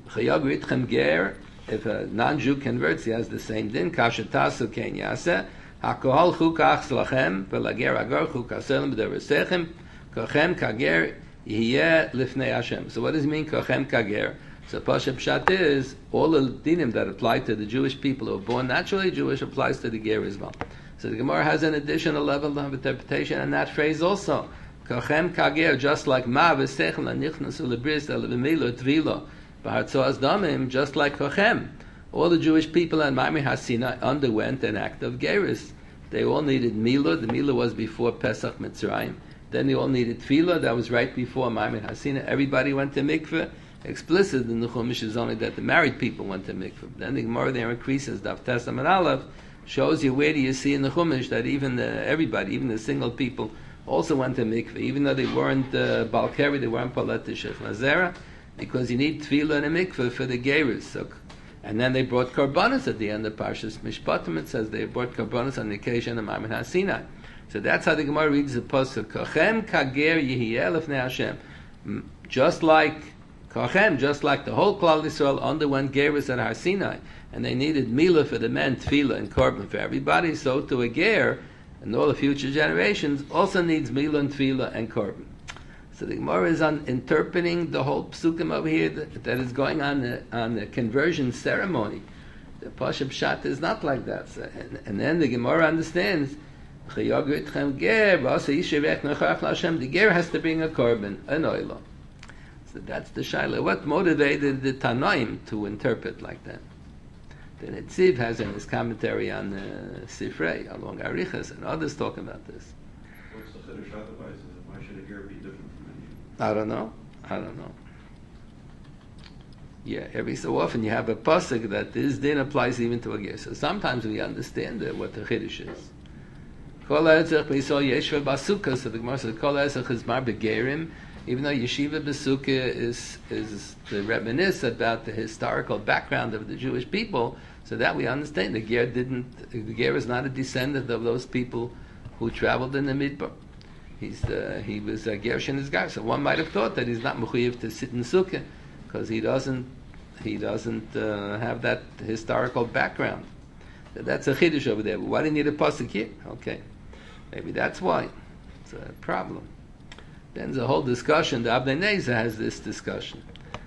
if a non-Jew converts, he has the same din. Kashetasu ken yaseh. Hakohol chukach slachem v'lager agar chukaselem b'deresechem kochem kager yeh lifnei Hashem. So what does it mean kochem kager? So Pashup Pshat is all the dinim that apply to the Jewish people who are born naturally Jewish applies to the ger as well. So the Gemara has an additional level of interpretation, and that phrase also kochem kager, just like ma v'sechem lanichnasu lebris elevimilo tvilo. Just like Kochem, all the Jewish people in Mamre Hasina underwent an act of Geris. They all needed Milah. The Milah was before Pesach Mitzrayim. Then they all needed Tefillah. That was right before Mamre Hasina. Everybody went to Mikveh. explicit in the Chumash is only that the married people went to mikveh. Then the Gemara there increases, Daf Tesam and Aleph, shows you where do you see in the Chumash that even the, everybody, even the single people, also went to mikveh, even though they weren't uh, Balkari, they weren't Paletishach Lazera, because you need tefillah and a mikveh for the gerus. So, and then they brought karbanos at the end of Parshas Mishpatim. It says they brought karbanos on the occasion of Maimon HaSinai. So that's how the Gemara reads the pasuk. Kachem kager yihiyeh lefnei Hashem. Just like Kachem, just like the whole Klal Yisrael underwent gerus at Har Sinai, and they needed milah for the men, tefillah and korban for everybody. So to a ger and all the future generations also needs milah and tefillah and korban. So the Gemara is on interpreting the whole psukim over here that, that is going on the, on the conversion ceremony. The Pashup Pshat is not like that. So, and, and then the Gemara understands the ger has to bring a korban, an oila. So that's the shaila. What motivated the Tanoim to interpret like that? The Netziv has in his commentary on uh, Sifrei, along Arichas, and others talk about this. What's the Chiddush otherwise? Why should a ger be different from any? I don't know. I don't know. Yeah, every so often you have a pasuk that this din applies even to a ger. So sometimes we understand uh, what the Chiddush is. Kol ha'etzach b'Yisrael yeshva b'asukkah. So the Gemara says Kol ha'etzach is mar b'gerim. Even though yeshiva b'sukkah is is to reminisce about the historical background of the Jewish people, so that we understand the ger didn't. The ger is not a descendant of those people who traveled in the Midbar. He's uh, he was a Gershon his guy. So one might have thought that he's not mechuyev to sit in sukkah because he doesn't he doesn't uh, have that historical background. So that's a chiddush over there. But why do you need a pasuk here? Okay, maybe that's why. It's a problem. Then there's a whole discussion. The Abnei Neza has this discussion.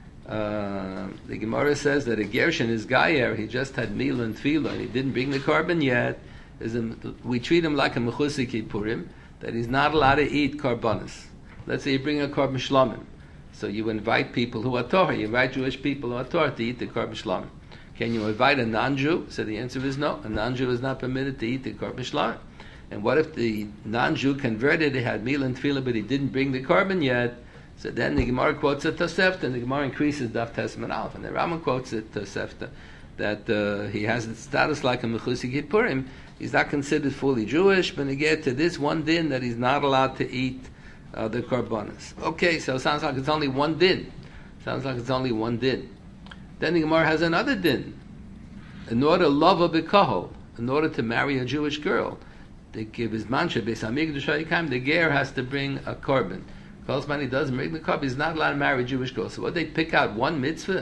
Uh, the Gemara says that a Gershon is Gayer. He just had meal and tefillah. And he didn't bring the korban yet. A, we treat him like a mechusik Purim, that he's not allowed to eat korbanos. Let's say you bring a korban shlomim. So you invite people who are Torah. You invite Jewish people who are Torah to eat the korban shlomim. Can you invite a non-Jew? So the answer is no. A non-Jew is not permitted to eat the korban shlomim. And what if the non-Jew converted, he had meal and tefillah, but he didn't bring the korban yet? So then the Gemara quotes a Tosefta, and the Gemara increases Daf Tesman Aleph. And the Rambam quotes a Tosefta, that uh, he has a status like a Mechusik Purim. He's not considered fully Jewish, but he get to this one din that he's not allowed to eat uh, the korbanos. Okay, so it sounds like it's only one din. Sounds like it's only one din. Then the Gemara has another din. In order to love a b'kahol, in order to marry a Jewish girl, they give his mancha beis hamikdash hayikam. The ger has to bring a korban. Because when he doesn't bring the korban, he's not allowed to marry a Jewish girl. So what they pick out one mitzvah,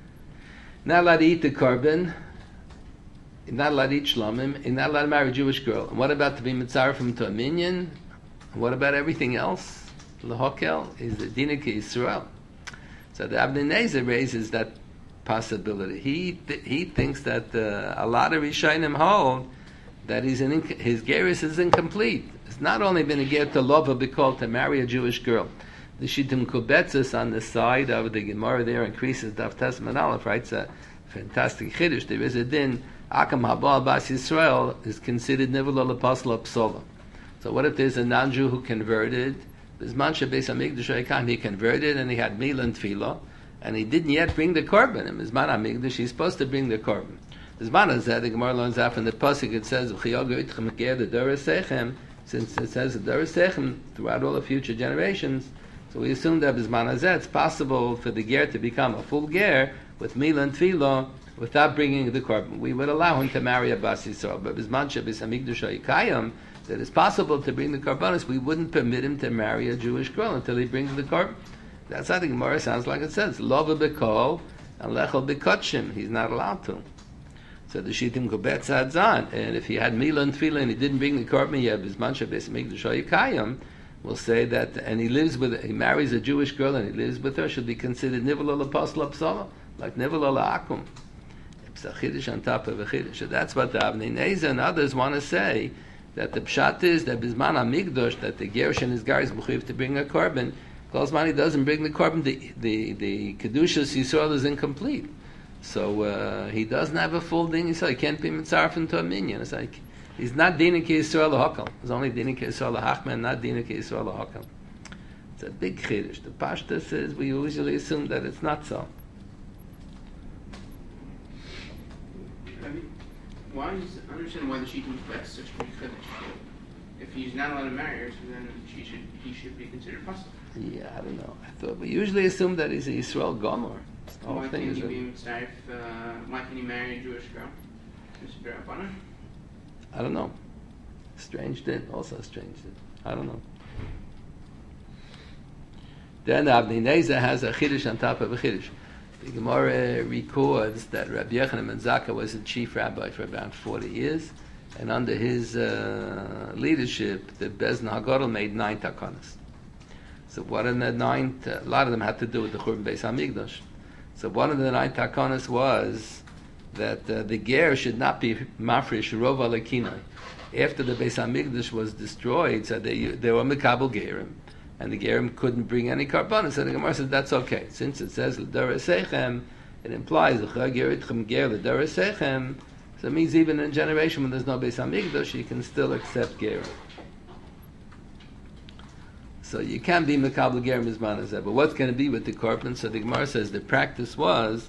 not allowed to eat the korban, not allowed to eat shlomim, and not allowed to marry a Jewish girl. And what about to be mitzaref from to a minyan? What about everything else? Lehokel is the dinik Yisrael. So the Abnei Nezer raises that possibility. He th- he thinks that uh, a lot of Rishonim hold that he's an inc- his gerus is incomplete. It's not only been a ger to love or be called to marry a Jewish girl. The Shittim Kubetzis on the side of the Gemara there increases Daf Tesman Aleph, writes a fantastic chiddush. There is a din, Akam Habal Bas Yisrael is considered Nivelol Apostle Psola. So what if there's a non-Jew who converted? There's Mansha Beis HaMikdash Eikan, he converted and he had Mila and Tefillah, and he didn't yet bring the korban. In Mizman HaMikdash, he's supposed to bring the korban. The Zman Hazeh, the Gemara learns out from the pasuk. It says the Dora Sechem. Since it says the Dora Sechem throughout all the future generations, so we assume that Zman Hazeh, it's possible for the ger to become a full ger with Mila and Tefillah without bringing the korban. We would allow him to marry a Bas Yisrael, but Bizman Shebis Hamikdash Hayikayim, that it's possible to bring the korbanos, we wouldn't permit him to marry a Jewish girl until he brings the korban. That's how the Gemara sounds like it says. Lova b'kol and lechel b'kotshim. He's not allowed to. So the Shittim Kubetz adds on, and if he had Mila and Tefillah and he didn't bring the korban yet, Bizman Shebis Hamikdash Hayikayim, we'll say that, and he lives with, he marries a Jewish girl and he lives with her, should be considered Nivelol Apostle Psola, like Nivelol Akum. It's a chiddush on top of a chiddush. So that's what the Avnei Nezer and others want to say, that the pshat is that Bizman HaMikdash, that the Gershon is gar is mechuyev to bring a korban. Because when he doesn't bring the korban, the the the kedushas Yisrael is incomplete. So uh, he doesn't have a full din Yisrael. He can't be mitzaref into a minyan. It's like he's not dinik Yisrael lahakal. He's only dinik Yisrael lahachman, not dinik Yisrael lahakal. It's a big chiddush. The Pashtus is we usually assume that it's not so. I mean, why is, I understand why the Shita makes such a big chiddush. If he's not allowed to marry her, so then she should, he should be considered possible. Yeah, I don't know. I thought we usually assume that he's a Yisrael Gomer. The whole Why thing can't is he a- be Mitzaref, uh, why can't he marry a Jewish girl? Mister Barabana? I don't know. Strange din, also strange din. I don't know. Then Avnei Nezer has a chiddush on top of a chiddush. The Gemara records that Rabbi Yochanan ben Zakkai was the chief rabbi for about forty years, and under his uh, leadership, the Bezdin Hagadol made nine takanas. So one of the nine, a lot of them had to do with the Churban Beis Hamikdash. So one of the nine takanas was that uh, the ger should not be mafresh rova lekinai. After the Beis Hamikdash was destroyed, so they they were mekabel gerim, and the gerim couldn't bring any karbanos. So the Gemara said that's okay, since it says l'dorei sechem, it implies the geritchem ger l'dorei sechem. So it means even in a generation when there's no Beis Hamikdash, you can still accept gerim. So you can be mekabel gerim mizman hazeh. But what's going to be with the korban? So the Gemara says the practice was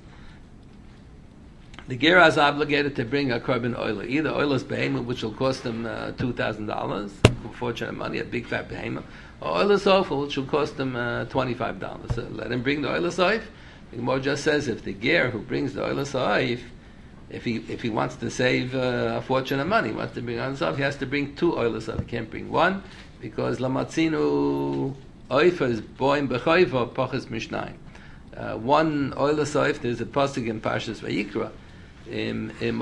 the ger is obligated to bring a korban oil, either oilus behemoth, which will cost them uh, two thousand dollars, unfortunate money, a big fat behemoth, or oilus offal, which will cost them uh, twenty-five dollars. So let him bring the oilus oif. The Gemara just says if the ger who brings the oilus oif, if he if he wants to save uh, a fortune of money, wants to bring oilus oif, he has to bring two oilus oif. He can't bring one because lamatzinu oif is boim bechoiva pachas mishnayim. Uh, one oilus oif. There's a pasuk in Parshas Vayikra. In in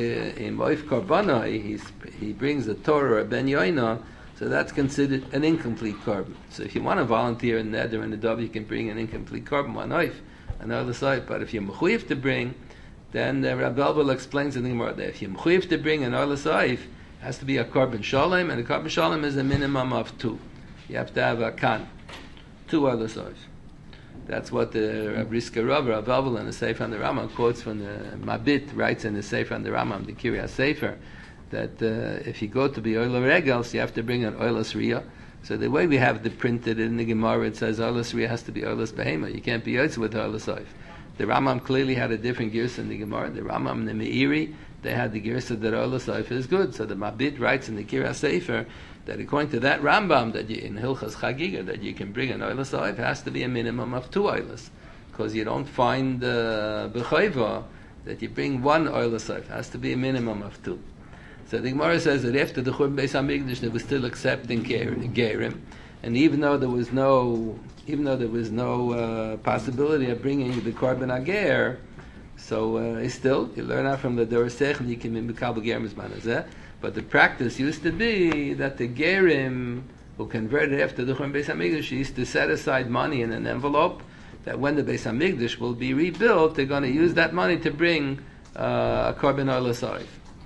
oif karbana, he he brings a Torah or a ben yoina, so that's considered an incomplete korban. So if you want to volunteer in neder and the dove, you can bring an incomplete korban, one oif, another side. But if you're mechuyev to bring, then uh, Rabbi Elbel explains in the Gemara that if you're mechuyev to bring an oilus oif, it has to be a korban shalom, and a korban shalom is a minimum of two. You have to have a kan, two oilus oif. That's what the Rabbi Rizka Rav, Rav Elbel in the Sefer on the Rambam quotes from the Mabit, writes in the Sefer on the Rambam, the Kiryas Sefer, that uh, if you go to be oiler regels, you have to bring an oilus riyah. So the way we have the printed in the Gemara, it says oilus riyah has to be oilus behema. You can't be yotz with oilus oif. The Rambam clearly had a different girsa in the Gemara. The Rambam and the Meiri, they had the girsa that oilus oif is good. So the Mabit writes in the Kiryas Sefer that according to that Rambam, that you, in Hilchas Chagiga, that you can bring an oilus oif, has to be a minimum of two oilus, because you don't find uh, b'chayva that you bring one oilus oif. It has to be a minimum of two. So the Gemara says that after the Churban Beis Hamikdash, they were still accepting ger- gerim, and even though there was no, even though there was no uh, possibility of bringing the korban ager, so uh, still you learn out from the Dorei Sechem you can be mekabel gerim mizman hazeh. But the practice used to be that the gerim who converted after the Churban Beis Hamikdash used to set aside money in an envelope that when the Beis Hamikdash will be rebuilt, they're going to use that money to bring uh, a korban oilus oif.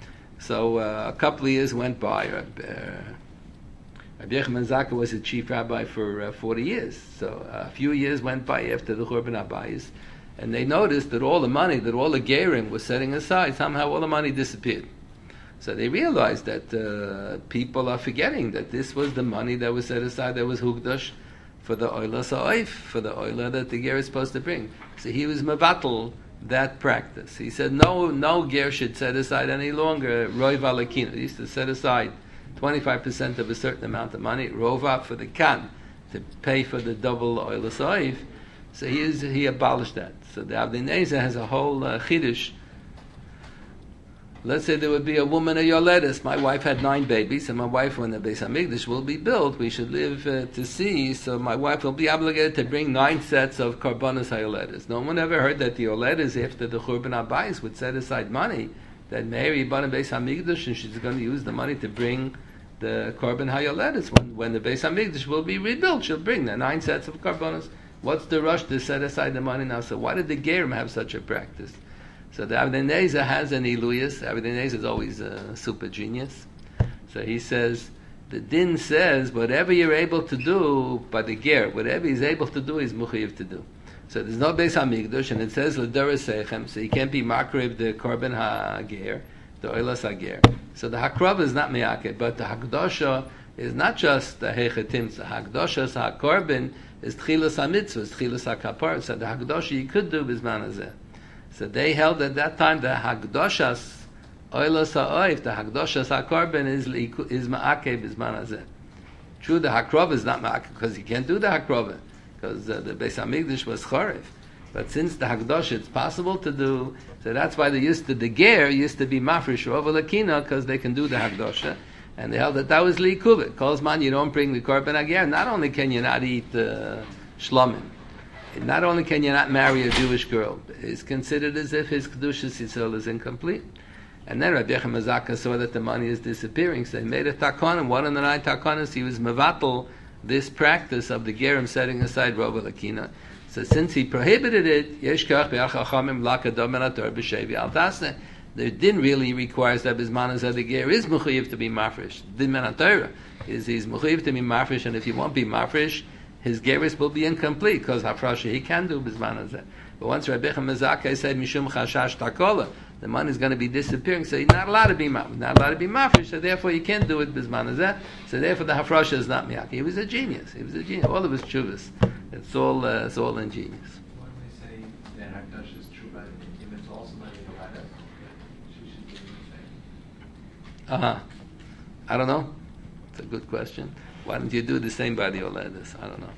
So uh, a couple of years went by. Uh, Rabbi Yochanan ben Zakkai was the chief rabbi for uh, forty years. So uh, a few years went by after the Churban Abayis, and they noticed that all the money that all the gerim was setting aside, somehow all the money disappeared. So they realized that uh, people are forgetting that this was the money that was set aside, that was hugdash for the oilus ha'oif, for the oiler that the ger is supposed to bring. So he was mevatel that practice. He said no no ger should set aside any longer roi valakina. He used to set aside twenty-five percent of a certain amount of money, rova for the kan, to pay for the double oilus ha'oif. So he, is, he abolished that. So the Avnei Nezer has a whole uh, chiddush. Let's say there would be a woman of Yoledes. My wife had nine babies, and my wife, when the Beis Hamikdash will be built, we should live uh, to see. So my wife will be obligated to bring nine sets of karbanos hayoledes. No one ever heard that the Yoledes, after the Churban Abayis, would set aside money that Mary bought a Beis Hamikdash, and she's going to use the money to bring the korban hayoledes. When when the Beis Hamikdash will be rebuilt, she'll bring the nine sets of karbanos. What's the rush to set aside the money now? So why did the Gerim have such a practice? So the Avnei Nezer has an iluyas. Avnei Nezer is always a super genius. So he says, the din says, whatever you're able to do by the ger, whatever he's able to do, he's muchayiv to do. So there's no Beis Hamikdash, and it says l'dorei sechem, so he can't be makriv the korban hager, the oilas hager. So the hakrav is not miyakeh, but the hakdasha is not just the hechetimtza. Hagdoshas hakorban is tchilas hamitzvah, is tchilas hakapar. So the hagdosha you could do bisman hazeh. So they held at that time the hagdoshas oilos ha'oif, the hagdoshas hakorban is is ma'akev bisman hazeh. True, the hakrova is not ma'akev because you can't do the hakrova because uh, the Beis Hamikdash was chorif. But since the hagdosha it's possible to do, so that's why they used to the ger used to be mafresh over lakina because they can do the hagdosha. And they held that that was liikuvit. Calls man, you don't bring the korban ager. Not only can you not eat uh, shlomim, not only can you not marry a Jewish girl, it's considered as if his kedushas yisrael is incomplete. And then Rabbi Yechim Azaka saw that the money is disappearing, so he made a takonim. One of the nine takonis, he was mevatel this practice of the gerim setting aside rova lakina. So since he prohibited it, yesh kach b'yachachamim lakadom enator b'shevi al tasne. There didn't really require that bismanas that the ger is mechuyev to be mafresh. Din men Torah is he's mechuyev to be mafresh, and if he won't be mafresh, his geris will be incomplete because hafrasha he can do bismanas that. But once Rabbi Chemazaka said mishum chashash takola, the money is going to be disappearing, so he's not allowed to be mafresh, not allowed to be mafresh. So therefore, you can't do it bismanas that. So therefore, the hafrasha is not miyaki. He was a genius. He was a genius. All of his chuvas. It's all uh, it's all ingenious. Why do they say that Hagdash is true, but if it's also money in the ladder, she should do the same? Uh huh. I don't know. It's a good question. Why don't you do the same by the Oledas? I don't know.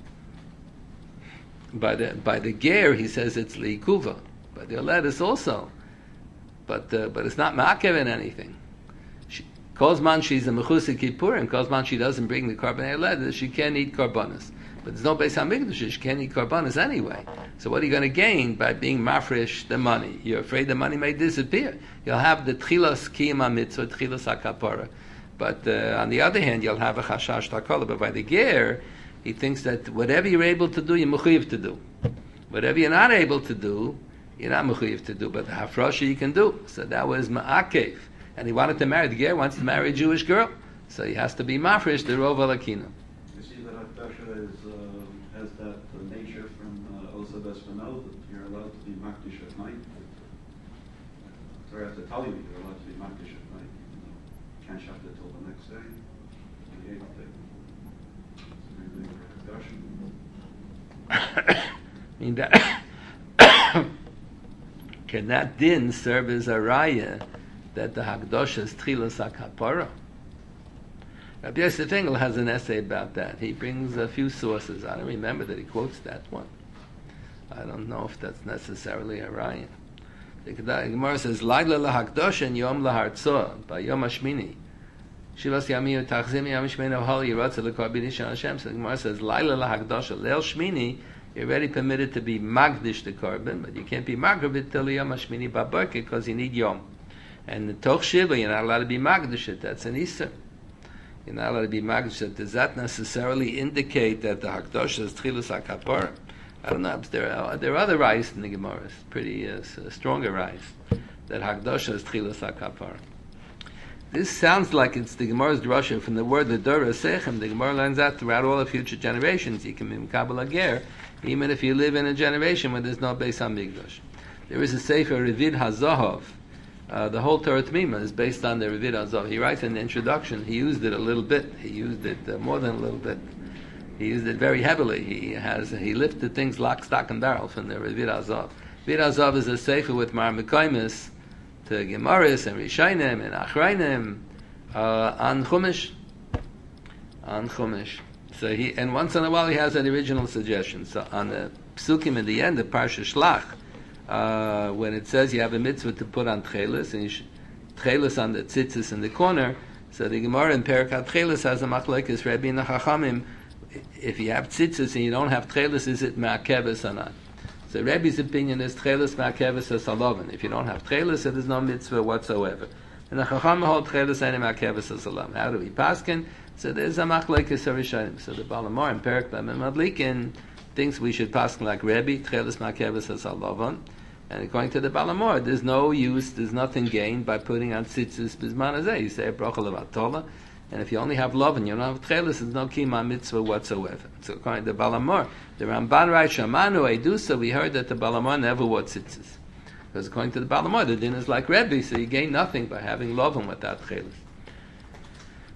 By the by the ger, he says it's liikuva. By the Oledas also, but uh, but it's not ma'akev in anything. She, Kozman she's a mechusik kippurim. Kozman she doesn't bring the korban Oledas. She can't eat korbanos. But there's no Beis Hamikdash. She can't eat korbanos anyway. So what are you going to gain by being mafresh the money? You're afraid the money may disappear. You'll have the tchilas kiyama mitzvah, tchilas hakapara. But uh, on the other hand, you'll have a chashash takola. But by the ger, he thinks that whatever you're able to do, you're mechuyev to do. Whatever you're not able to do, you're not mechuyev to do. But the hafrasha you can do. So that was ma'akev. And he wanted to marry, the ger wants to marry a Jewish girl. So he has to be mafresh, the rova lakina. You see that Hagdasha is, uh, has that uh, nature from uh, Elsa Besmanel, that you're allowed to be makdish at night. Sorry, I have to tell you, you're allowed to be makdish at night. You can't shut it till the next day, the eighth day. I mean that can that din serve as a raya that the Hagdosha is tchilas hakapara? Rabbi Yosef Engel has an essay about that. He brings a few sources. I don't remember that he quotes that one. I don't know if that's necessarily a raya. The Gemara says, "Laila lahakdosha and yom lahartzah by yom hashmini." Shivas yamim tachzim yom shmini hol yiratza lekarbini shel Hashem. So the Gemara says, "Laila lahakdosha leil shmini." You're already permitted to be magdish the korban, but you can't be magravit till yom hashmini babarke because you need yom. And the toch shiva, you're not allowed to be magdish it. That's an Easter. You're not allowed to be magdish it. Does that necessarily indicate that the hakdosha is tchilus hakapara? I don't know. There are there are other rice in the Gemara, pretty uh, stronger rice that hakdosha is tchilus hakapara. This sounds like it's the Gemara's drasha from the word the Dora Sechem. The Gemara learns that throughout all the future generations. You can be Mekabel Ager, even if you live in a generation where there's no Beis Hamikdash. There is a Sefer Revid HaZahav. Uh, the whole Torah T'mima is based on the Revid HaZahav. He writes in the introduction, he used it a little bit. He used it uh, more than a little bit. He used it very heavily. He has he lifted things lock, stock, and barrel from the Revid HaZahav. Revid HaZahav is a Sefer with Mar Mekaymis, to Gemaris and Rishainim and Achrayim uh, on Chumash, on Chumash. So he and once in a while he has an original suggestion. So on the Psukim in the end, the Parsha Shlach, uh, when it says you have a mitzvah to put on tchelis and you should, tchelis on the tzitzis in the corner. So the Gemara in Perikat Tchelis has a machlekes Rebbe and Chachamim. If you have tzitzis and you don't have tchelis, is it ma'akeves or not? So Rebbe's opinion is tchelis ma'akeves hasalavin. If you don't have tchelis, it is no mitzvah whatsoever. And the Chacham hold tchelis and ma'akeves hasalavin. How do we paskin? So there's a machlekes harishanim. So the Balamor and Perik Lam and Madlikin thinks we should paskin like Rebbe, tchelis ma'akeves hasalavin. And according to the Balamor, there's no use, there's nothing gained by putting on tzitzis bizman hazeh. You say a bracha levatola, and if you only have love and you don't have tchelis, there's no kima mitzvah whatsoever. So according to the Balamor, the Ramban writes, Shamanu Eidusa, we heard that the Balamor never wore tzitzis. Because according to the Balamor, the din is like Rebbe, so you gain nothing by having love and without tchelis.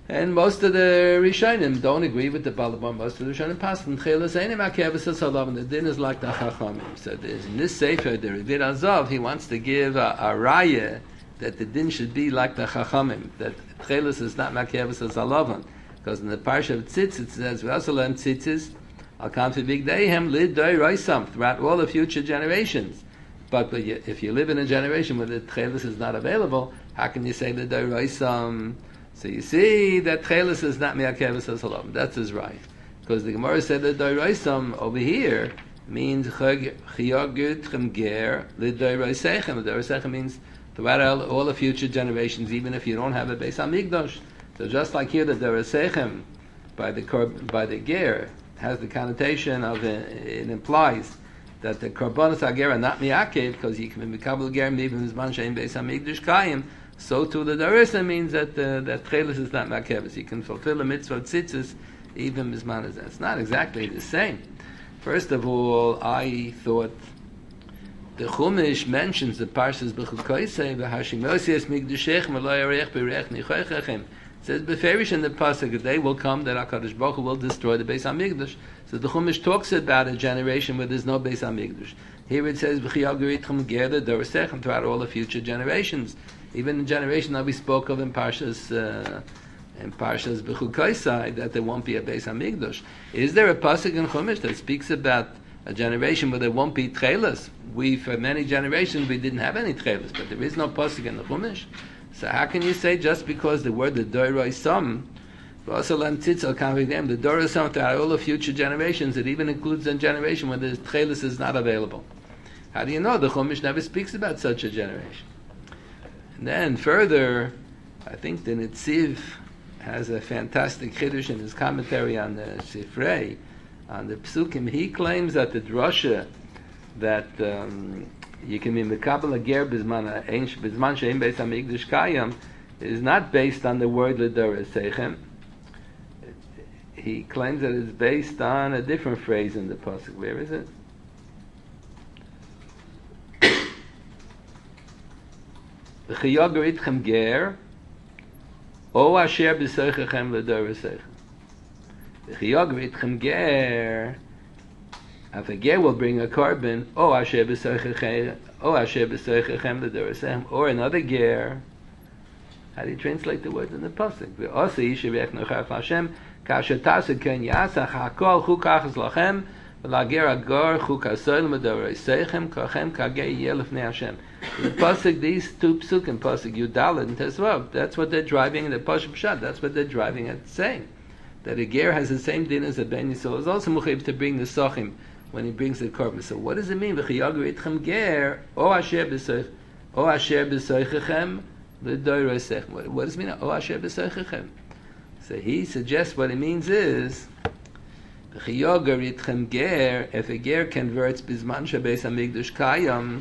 And most of the Rishonim don't agree with the Balabon. Most of the Rishonim pass from Tchelas Einim Akeves Halav, and the din is like the Chachamim. So there's, in this Sefer, the Ravir Azov, he wants to give a, a raya that the din should be like the Chachamim, that Tchelas is not Makeves Halav. Because in the Parsha of Tzitz, it says, we also learn Tzitzis, Al Kamfi Bigdeihem Lid Doi Roisam, throughout all the future generations. But, but you, if you live in a generation where the Tchelas is not available, how can you say Lid Doi Roisam? So you see that Tchelis is not Me'akeves HaSalam. That's his right. Because the Gemara said that Doiraisam over here means Chiyagud Chemger L'Doiraisechem. Doiraisechem means throughout all, all the future generations, even if you don't have a Beis HaMikdash. So just like here, the Doiraisechem by the by the Ger has the connotation of it, it implies that the Korbanos HaGer are not Me'akev, because you can be Mekabel Ger even Zman Shein Beis HaMikdash Kayim. So too the Darisa means that uh, that Tchelis is not Makeves. You can fulfill a mitzvah of tzitzis even Mizman is. It's not exactly the same. First of all, I thought the Chumash mentions the Parshas B'chukoisei v'hashimosias migdashechem v'lo yarech b'reich nichoichechem. It says beferish in the pasuk, the day will come that HaKadosh Baruch Hu will destroy the Beis HaMikdash. So the Chumash talks about a generation where there's no Beis HaMikdash. Here it says v'chiyaguritchem gerda dorsechem, throughout all the future generations. Even the generation that we spoke of in Parshas uh, in Parshas B'chukoisai, that there won't be a Beis HaMikdash. Is there a pasuk in Chumash that speaks about a generation where there won't be tchelas? We, for many generations, we didn't have any tchelas, but there is no pasuk in the Chumash. So how can you say just because the word the Doiraisam, also Lam Tzitzel Kanvigdem, the Doiraisam throughout all the future generations, it even includes a generation where the tchelas is not available? How do you know? The Chumash never speaks about such a generation. And then further, I think the Netziv has a fantastic chiddush in his commentary on the Sifrei, on the Psukim. He claims that the drasha that um, you can be mekabel ager bizman bizman she'im beis hamikdash kayam is not based on the word l'doresechem. He claims that it's based on a different phrase in the pasuk. Where is it? V'chiyager itchem ger, o asher b'soichechem l'doresechem. V'chiyager itchem ger, if a ger will bring a carbon, o asher b'soichechem, o asher b'soichechem l'doresechem, or another ger. How do you translate the words in the pasuk? V'osi yishavech nochaf Hashem, kasher tasuk ken yasach hakol chukach lachem, v'lager agar chukasoy l'doresechem, kachem kagei yelef ne Hashem. The pasuk, these two psukim, pasuk Yudalit and Tezvav, that's what they're driving in the Pasuk Pshat. That's what they're driving at saying. That a ger has the same din as a ben Yisrael. Is also muchib to bring the sochim when he brings the korban. So what does it mean? V'chiyagu itchem ger, o asher b'soich, o asher b'soichechem, l'doirosechem. What does it mean? O asher b'soichechem. So he suggests what it means is v'chiyagu itchem ger. If a ger converts bizman shebeis hamikdash kayam.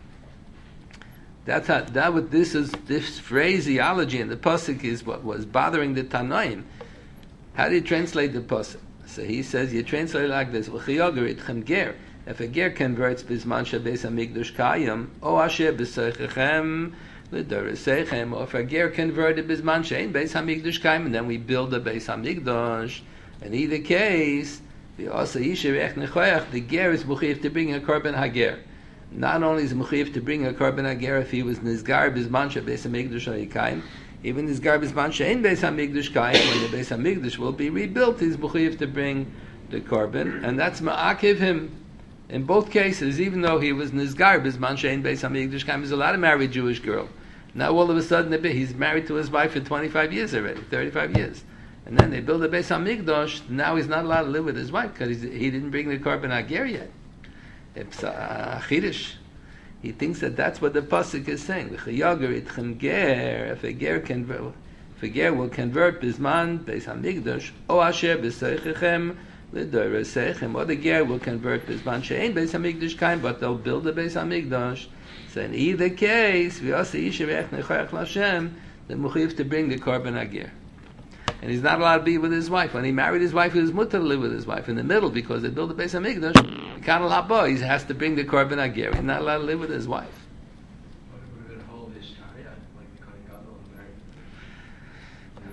That's how, that what this is, this phraseology in the pasuk is what was bothering the Tanaim. How do you translate the pasuk? So he says you translate it like this: V'chiyager itchem ger. If a ger converts bizman shebeis hamikdash kayam, o asher b'soichechem l'doresechem, or if a ger converted bizman she'ein beis hamikdash kayam, and then we build a beis hamikdash. In either case, the also yishavech nechoyach, the ger is muchiv to bring a korban hager. Not only is Mechiv to bring a korban hager if he was Nizgar Bizman Beis HaMikdash HaYikayim, even Nizgar Bizman She'ein Beis HaMikdash Kayim, when the Beis HaMikdash will be rebuilt, he's Mechiv to bring the korban, and that's Ma'akiv him. In both cases, even though he was Nizgar Bizman She'ein Beis HaMikdash Kayim, he's allowed to marry a Jewish girl. Now all of a sudden he's married to his wife for twenty-five years already, thirty-five years. And then they build a Beis HaMikdash, now he's not allowed to live with his wife because he didn't bring the korban hager yet. It's a chiddush. He thinks that that's what the pasuk is saying. V'chiyager itchem ger. If a ger convert, if a ger will convert bizman beis hamikdash, o asher b'soichechem l'doresechem, or the ger will convert bizman she'ein beis hamikdash kaim, but they'll build a beis hamikdash. So in either case, v'yosei yishavech nechoyach l'Hashem, the muchiv to bring the korban hager. And he's not allowed to be with his wife. When he married his wife, he was mutter to live with his wife in the middle because they built a Beis HaMikdash. He can't allow boy. He has to bring the korban hager. He's not allowed to live with his wife. What would have been whole Ishtaria, like the Kohen Gadol married?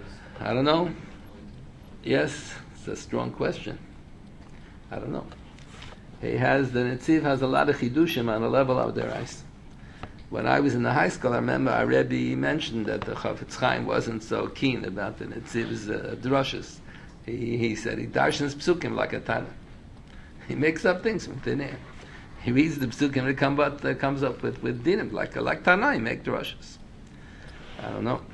I don't know. Yes, it's a strong question. I don't know. He has, the Netziv has a lot of chidushim on a level of their eyes. When I was in the high school, I remember our Rebbe mentioned that the Chafetz Chaim wasn't so keen about the Netziv's uh, drushes. He, he said he darshans psukim like a Tana. He makes up things from thin air. He reads the psukim and it come up, uh, comes up with, with dinim, like, like Tana, he make drushes. I don't know.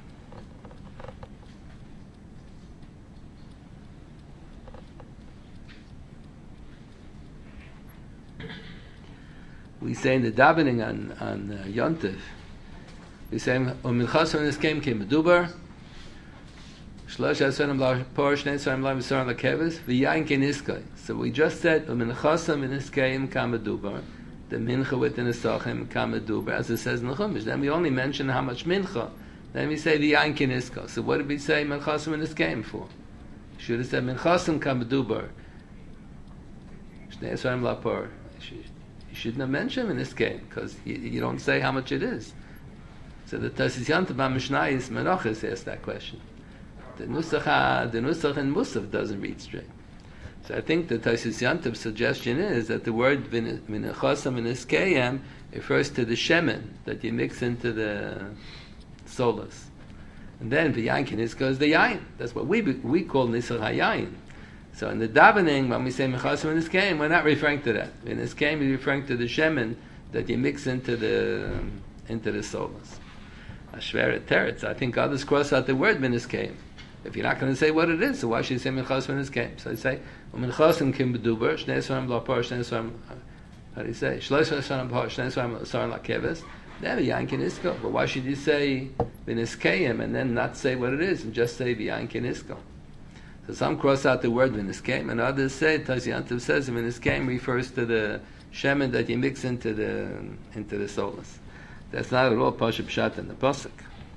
We say in the davening on on uh, Yontif, we say u'minchas when this came came medubar, shlosh asarim la por shnei asarim la misarim la keves v'yayin keniskay. So we just said u'minchas when this came came medubar, the mincha within the sachem came medubar, as it says in the Chumash. Then we only mention how much mincha. Then we say v'yayin keniskay. So what did we say minchas when this came for? Should have said minchas came medubar, shnei asarim la por. You shouldn't have mentioned in this game because you, you don't say how much it is. So the Tosis Yontif Mishnayis Menachos asked that question. The Nusach, the Nusach in Musaf doesn't read straight. So I think the Tosis Yontif's suggestion is that the word Minachosam in this Kayam refers to the shemen that you mix into the solas, and then the yain kiniska is the yain. That's what we we call nisach hayayin. So in the davening, when we say mechasim in this game, we're not referring to that. In this game, we're referring to the shemen that you mix into the um, into the solas. Ashveret teretz. I think others cross out the word minis game. If you're not going to say what it is, so why should you say mechasim in this game? So I say mechasim kim beduber shnei svarim lapar shnei svarim. How do you say shlosh svarim par shnei svarim svarim lakeves? Then the yain kinisko. But why should you say minis and then not say what it is and just say the yain kinisko? So some cross out the word v'niskeim, and others say, Tosis Yontif says, v'niskeim refers to the shemen that you mix into the into the solas. That's not at all pasha pshat in the pasuk.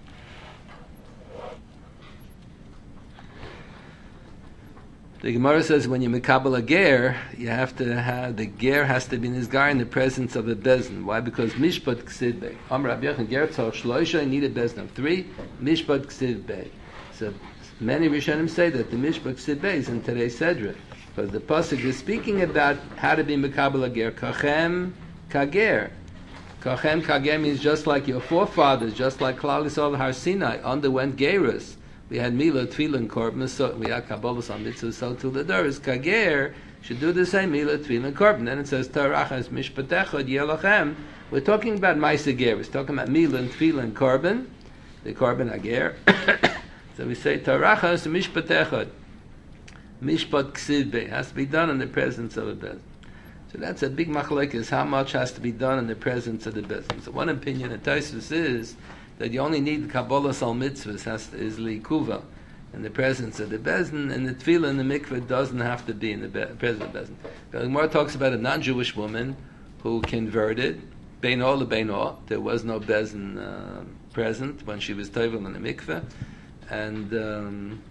The Gemara says when you mekabel a ger, you have to have the ger has to be nizgar in the presence of a bezin. Why? Because mishpat k'sid bey. Amar Rabbi Yochanan ger tzor shloisha, you need a bezin of three. Mishpat k'sid bey. So many Rishonim say that the Mishpat K'sid Bey is in today's Sedra, because the pasuk is speaking about how to be mekabel a ger. Kachem kager. Kachem kager means just like your forefathers, just like Klal Yisrael Har Sinai underwent gerus. We had Mila, Tefillah, Korban, so we had Kabbalah on mitzvah, so to the Doris. Kager should do the same Mila, Tefillah, Korban. Then it says Tarachas Mishpatechod Yelachem. We're talking about Ma'aseh gerus. Talking about Mila and Tefillah and Korban, the Korban Ager. So we say Tarachas Mishpat Echad, Mishpat K'sid Bey, has to be done in the presence of a bezin. So that's a big machlokes, how much has to be done in the presence of the bezin. So one opinion of Tosfos is that you only need Kabbalah Sal Mitzvahs, has to, is Likuva, in the presence of the bezin, and the Tefillah in the mikveh doesn't have to be in the be- presence of the bezin. The Gemara talks about a non-Jewish woman who converted, Beino lebeino, there was no bezin uh, present when she was tovel in the mikveh, and um,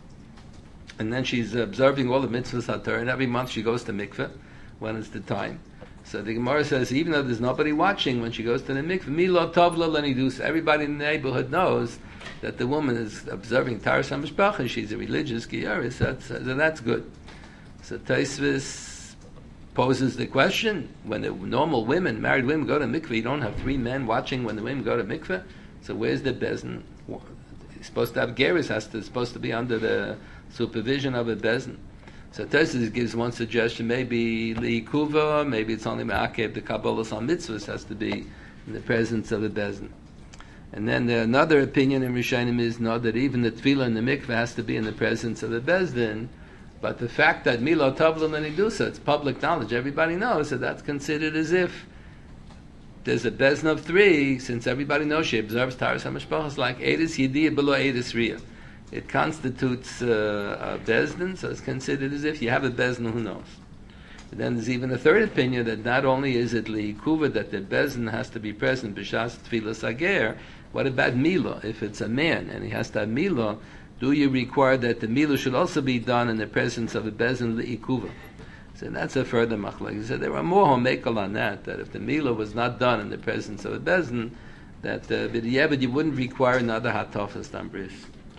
and then she's observing all the mitzvahs haTorah, and every month she goes to mikveh when it's the time. So the Gemara says, even though there's nobody watching when she goes to the mikveh, Milo Tovla Lenidus, everybody in the neighborhood knows that the woman is observing Taras HaMishpach, and she's a religious Gyaris, that's, so that's good. So Tosfos poses the question, when the normal women, married women, go to mikveh, you don't have three men watching when the women go to mikveh, so where's the bezin? He's supposed to have gerus, has to supposed to be under the supervision of a bezin. So Tosfos gives one suggestion, maybe liikuva, maybe it's only ma'akev, the kabbalah on mitzvahs has to be in the presence of a bezin. And then the, another opinion in Rishonim is no, that even the tefillah in the mikveh has to be in the presence of a bezdin, but the fact that milo tavla and idusa, it's public knowledge, everybody knows, so that's considered as if there's a bezin of three, since everybody knows she observes Taras HaMishpachos, like Eidus Yediyah below Eidus Riyah. It constitutes uh, a bezdin, so it's considered as if you have a bezdin who knows. But then there's even a third opinion that not only is it liikuva that the bezdin has to be present b'shas tefillas ager, what about mila? If it's a man and he has to have mila, do you require that the mila should also be done in the presence of a bezdin liikuva? So that's a further machlok. So there are more homekel on that, that if the mila was not done in the presence of a bezdin, that uh, but yeah, but you wouldn't require another hatafas tambris.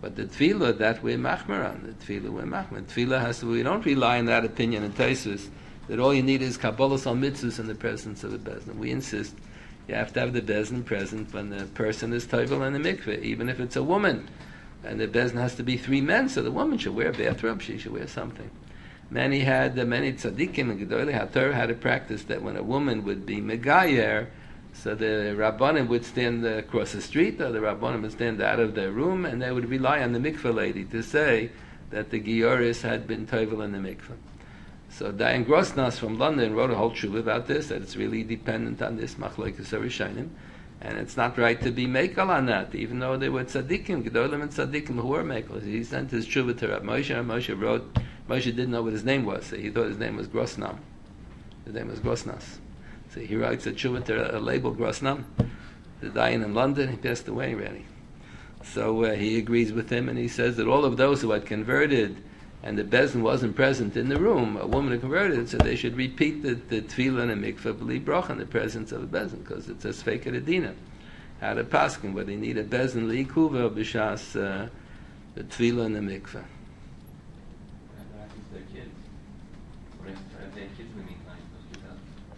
But the tefillah, that we're machmer on. The tefillah, we're machmer. Tefillah has to, we don't rely on that opinion in Taisus, that all you need is kabbalas al mitzvahs in the presence of the bezin. We insist you have to have the bezin present when the person is toivel in the mikveh, even if it's a woman. And the bezin has to be three men, so the woman should wear a bathrobe, she should wear something. Many had, uh, many tzaddikim and gedolei haTorah had a practice that when a woman would be megayer, so the Rabbanim would stand uh, across the street, or the Rabbanim would stand out of their room, and they would rely on the mikveh lady to say that the Gioris had been toivel in the mikveh. So Dayan Grosnas from London wrote a whole tshuva about this, that it's really dependent on this machlokes harishonim, and it's not right to be mekel on that, even though they were tzaddikim, gedolim and tzaddikim who were mekel. He sent his tshuva to Rav Moshe, and Moshe wrote, Moshe didn't know what his name was, so he thought his name was Grosnam. His name was Grosnas. So he writes a tshuva to a label Grosnam, the Dayan in London. He passed away already. So uh, he agrees with him, and he says that all of those who had converted and the bezin wasn't present in the room, a woman who converted, so they should repeat the, the tefillah and the mikveh b'li bracha in the presence of the bezin, because it's a sfeika adina. How to paskin, whether you need a bezin liikuva b'shas uh, the tefillah and the mikveh. What happens to their kids? Or if their kids in the meantime, those kids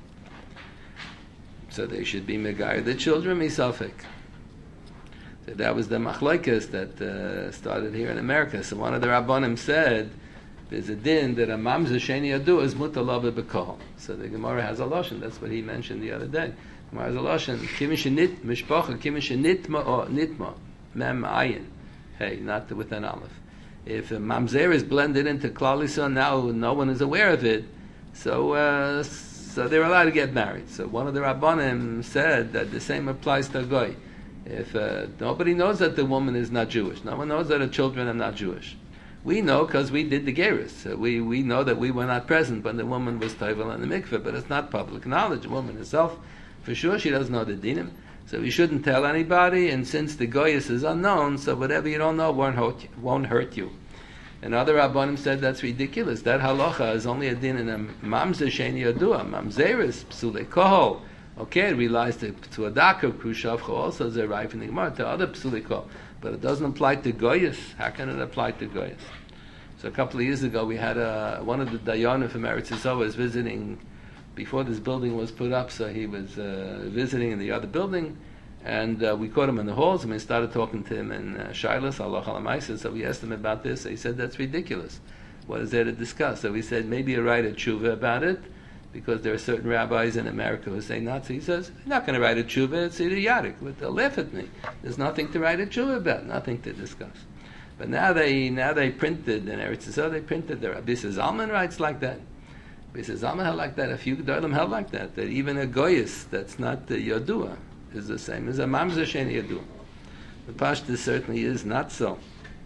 out. So they should be megayer the children misafik. So that was the machlokes that uh, started here in America. So one of the Rabbanim said, there's a din that a mamzer sheni yadu is mutalava b'kol. So the Gemara has a lashon. That's what he mentioned the other day. Gemara has a lashon. Kimin shenit mishpacha kimin shenitma or nitma mem ayin. Hey, not with an aleph. If a mamzer is blended into Klal Yisrael, now no one is aware of it. So uh, so they're allowed to get married. So one of the Rabbanim said that the same applies to a goy. If uh, nobody knows that the woman is not Jewish, no one knows that the children are not Jewish. We know because we did the gerus. So we, we know that we were not present when the woman was toivel in the mikveh, but it's not public knowledge. The woman herself, for sure, she doesn't know the dinim, so we shouldn't tell anybody. And since the goyis is unknown, so whatever you don't know won't hurt you. Won't hurt you. Another Rabbanim said that's ridiculous. That halacha is only a din in a mamzer sheni yadua. Mamzeris psule kohol. Okay, it relies to, to a dakar kushavcha also as a right in the Gemara to other psuliko, but it doesn't apply to goyis. How can it apply to goyis? So a couple of years ago, we had a, one of the dayanim from Eretz Yisrael was visiting before this building was put up. So he was uh, visiting in the other building, and uh, we caught him in the halls, and we started talking to him in uh, Shilas Allah Halamaisa. So we asked him about this. So he said that's ridiculous. What is there to discuss? So we said maybe you write a tshuva about it, because there are certain rabbis in America who say not. So he says, I'm not going to write a tshuva, it's idiotic. But they'll laugh at me. There's nothing to write a tshuva about, nothing to discuss. But now they now they printed, in Eretz Yisrael they printed, the Rabbi Zalman writes like that. Rabbi Zalman held like that, a few Gedolim held like that, that even a goyis that's not the Yodua is the same as a mamzer sheni Yodua. The Pashtus certainly is not so.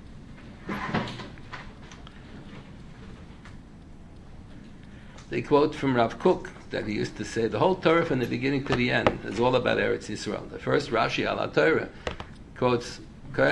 They quote from Rav Kook that he used to say the whole Torah from the beginning to the end is all about Eretz Yisrael. The first Rashi al Torah quotes Why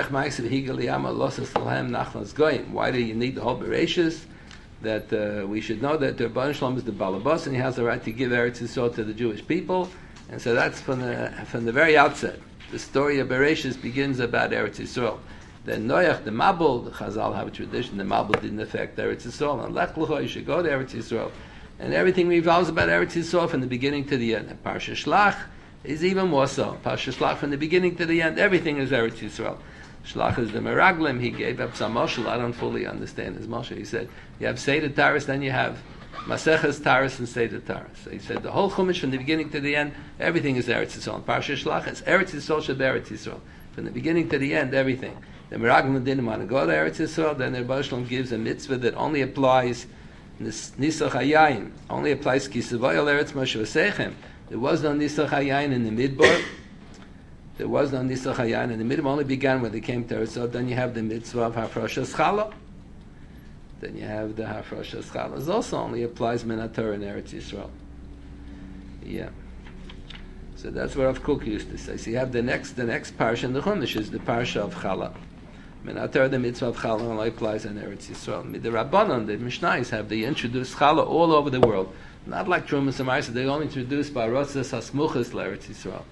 do you need the whole Bereshis? That uh, we should know that the Rebbeinu Shalom is the Balabas and he has the right to give Eretz Yisrael to the Jewish people. And so that's from the from the very outset. The story of Bereshis begins about Eretz Yisrael. Then Noach, the Mabul, the Chazal have a tradition, the Mabul didn't affect Eretz Yisrael. And Lech Lecha, you should go to Eretz Yisrael. And everything revolves about Eretz Yisrael from the beginning to the end. And Parsha Shlach is even more so. Parsha Shlach from the beginning to the end, everything is Eretz Yisrael. Shlach is the Meraglim. He gave up some Moshel. I don't fully understand his Moshel. He said, you have Seder Taras, then you have Maseches Taras and Seder Taras. So he said, the whole Chumash from the beginning to the end, everything is Eretz Yisrael. And Parsha Shlach is Eretz Yisrael Sheb Eretz Yisrael. From the beginning to the end, everything. The Meraglim didn't want to go to Eretz Yisrael. Then the Rebbeinu Shalom gives a mitzvah that only applies Nisach Hayayim, only applies Kisavoyal Eretz Moshe V'Seichem. There was no Nisach Hayayim in the Midbar. There was no Nisach Hayan, and the mitzvah only began when they came to Eretz. So then you have the mitzvah of Hafrashas Chala. Then you have the Hafrashas Chala. It also only applies Min Torah in Eretz Yisrael. Yeah. So that's what Rav Kook used to say. So you have the next, the next parsha in the Chumash is the parsha of Chala. Min Torah, the mitzvah of Chala only applies in Eretz Yisrael. The Rabbanon, the Mishnayos have they introduced Chala all over the world. Not like Trumas and Marisa. They only introduced by Rotzas Hasmuchas Eretz Yisrael.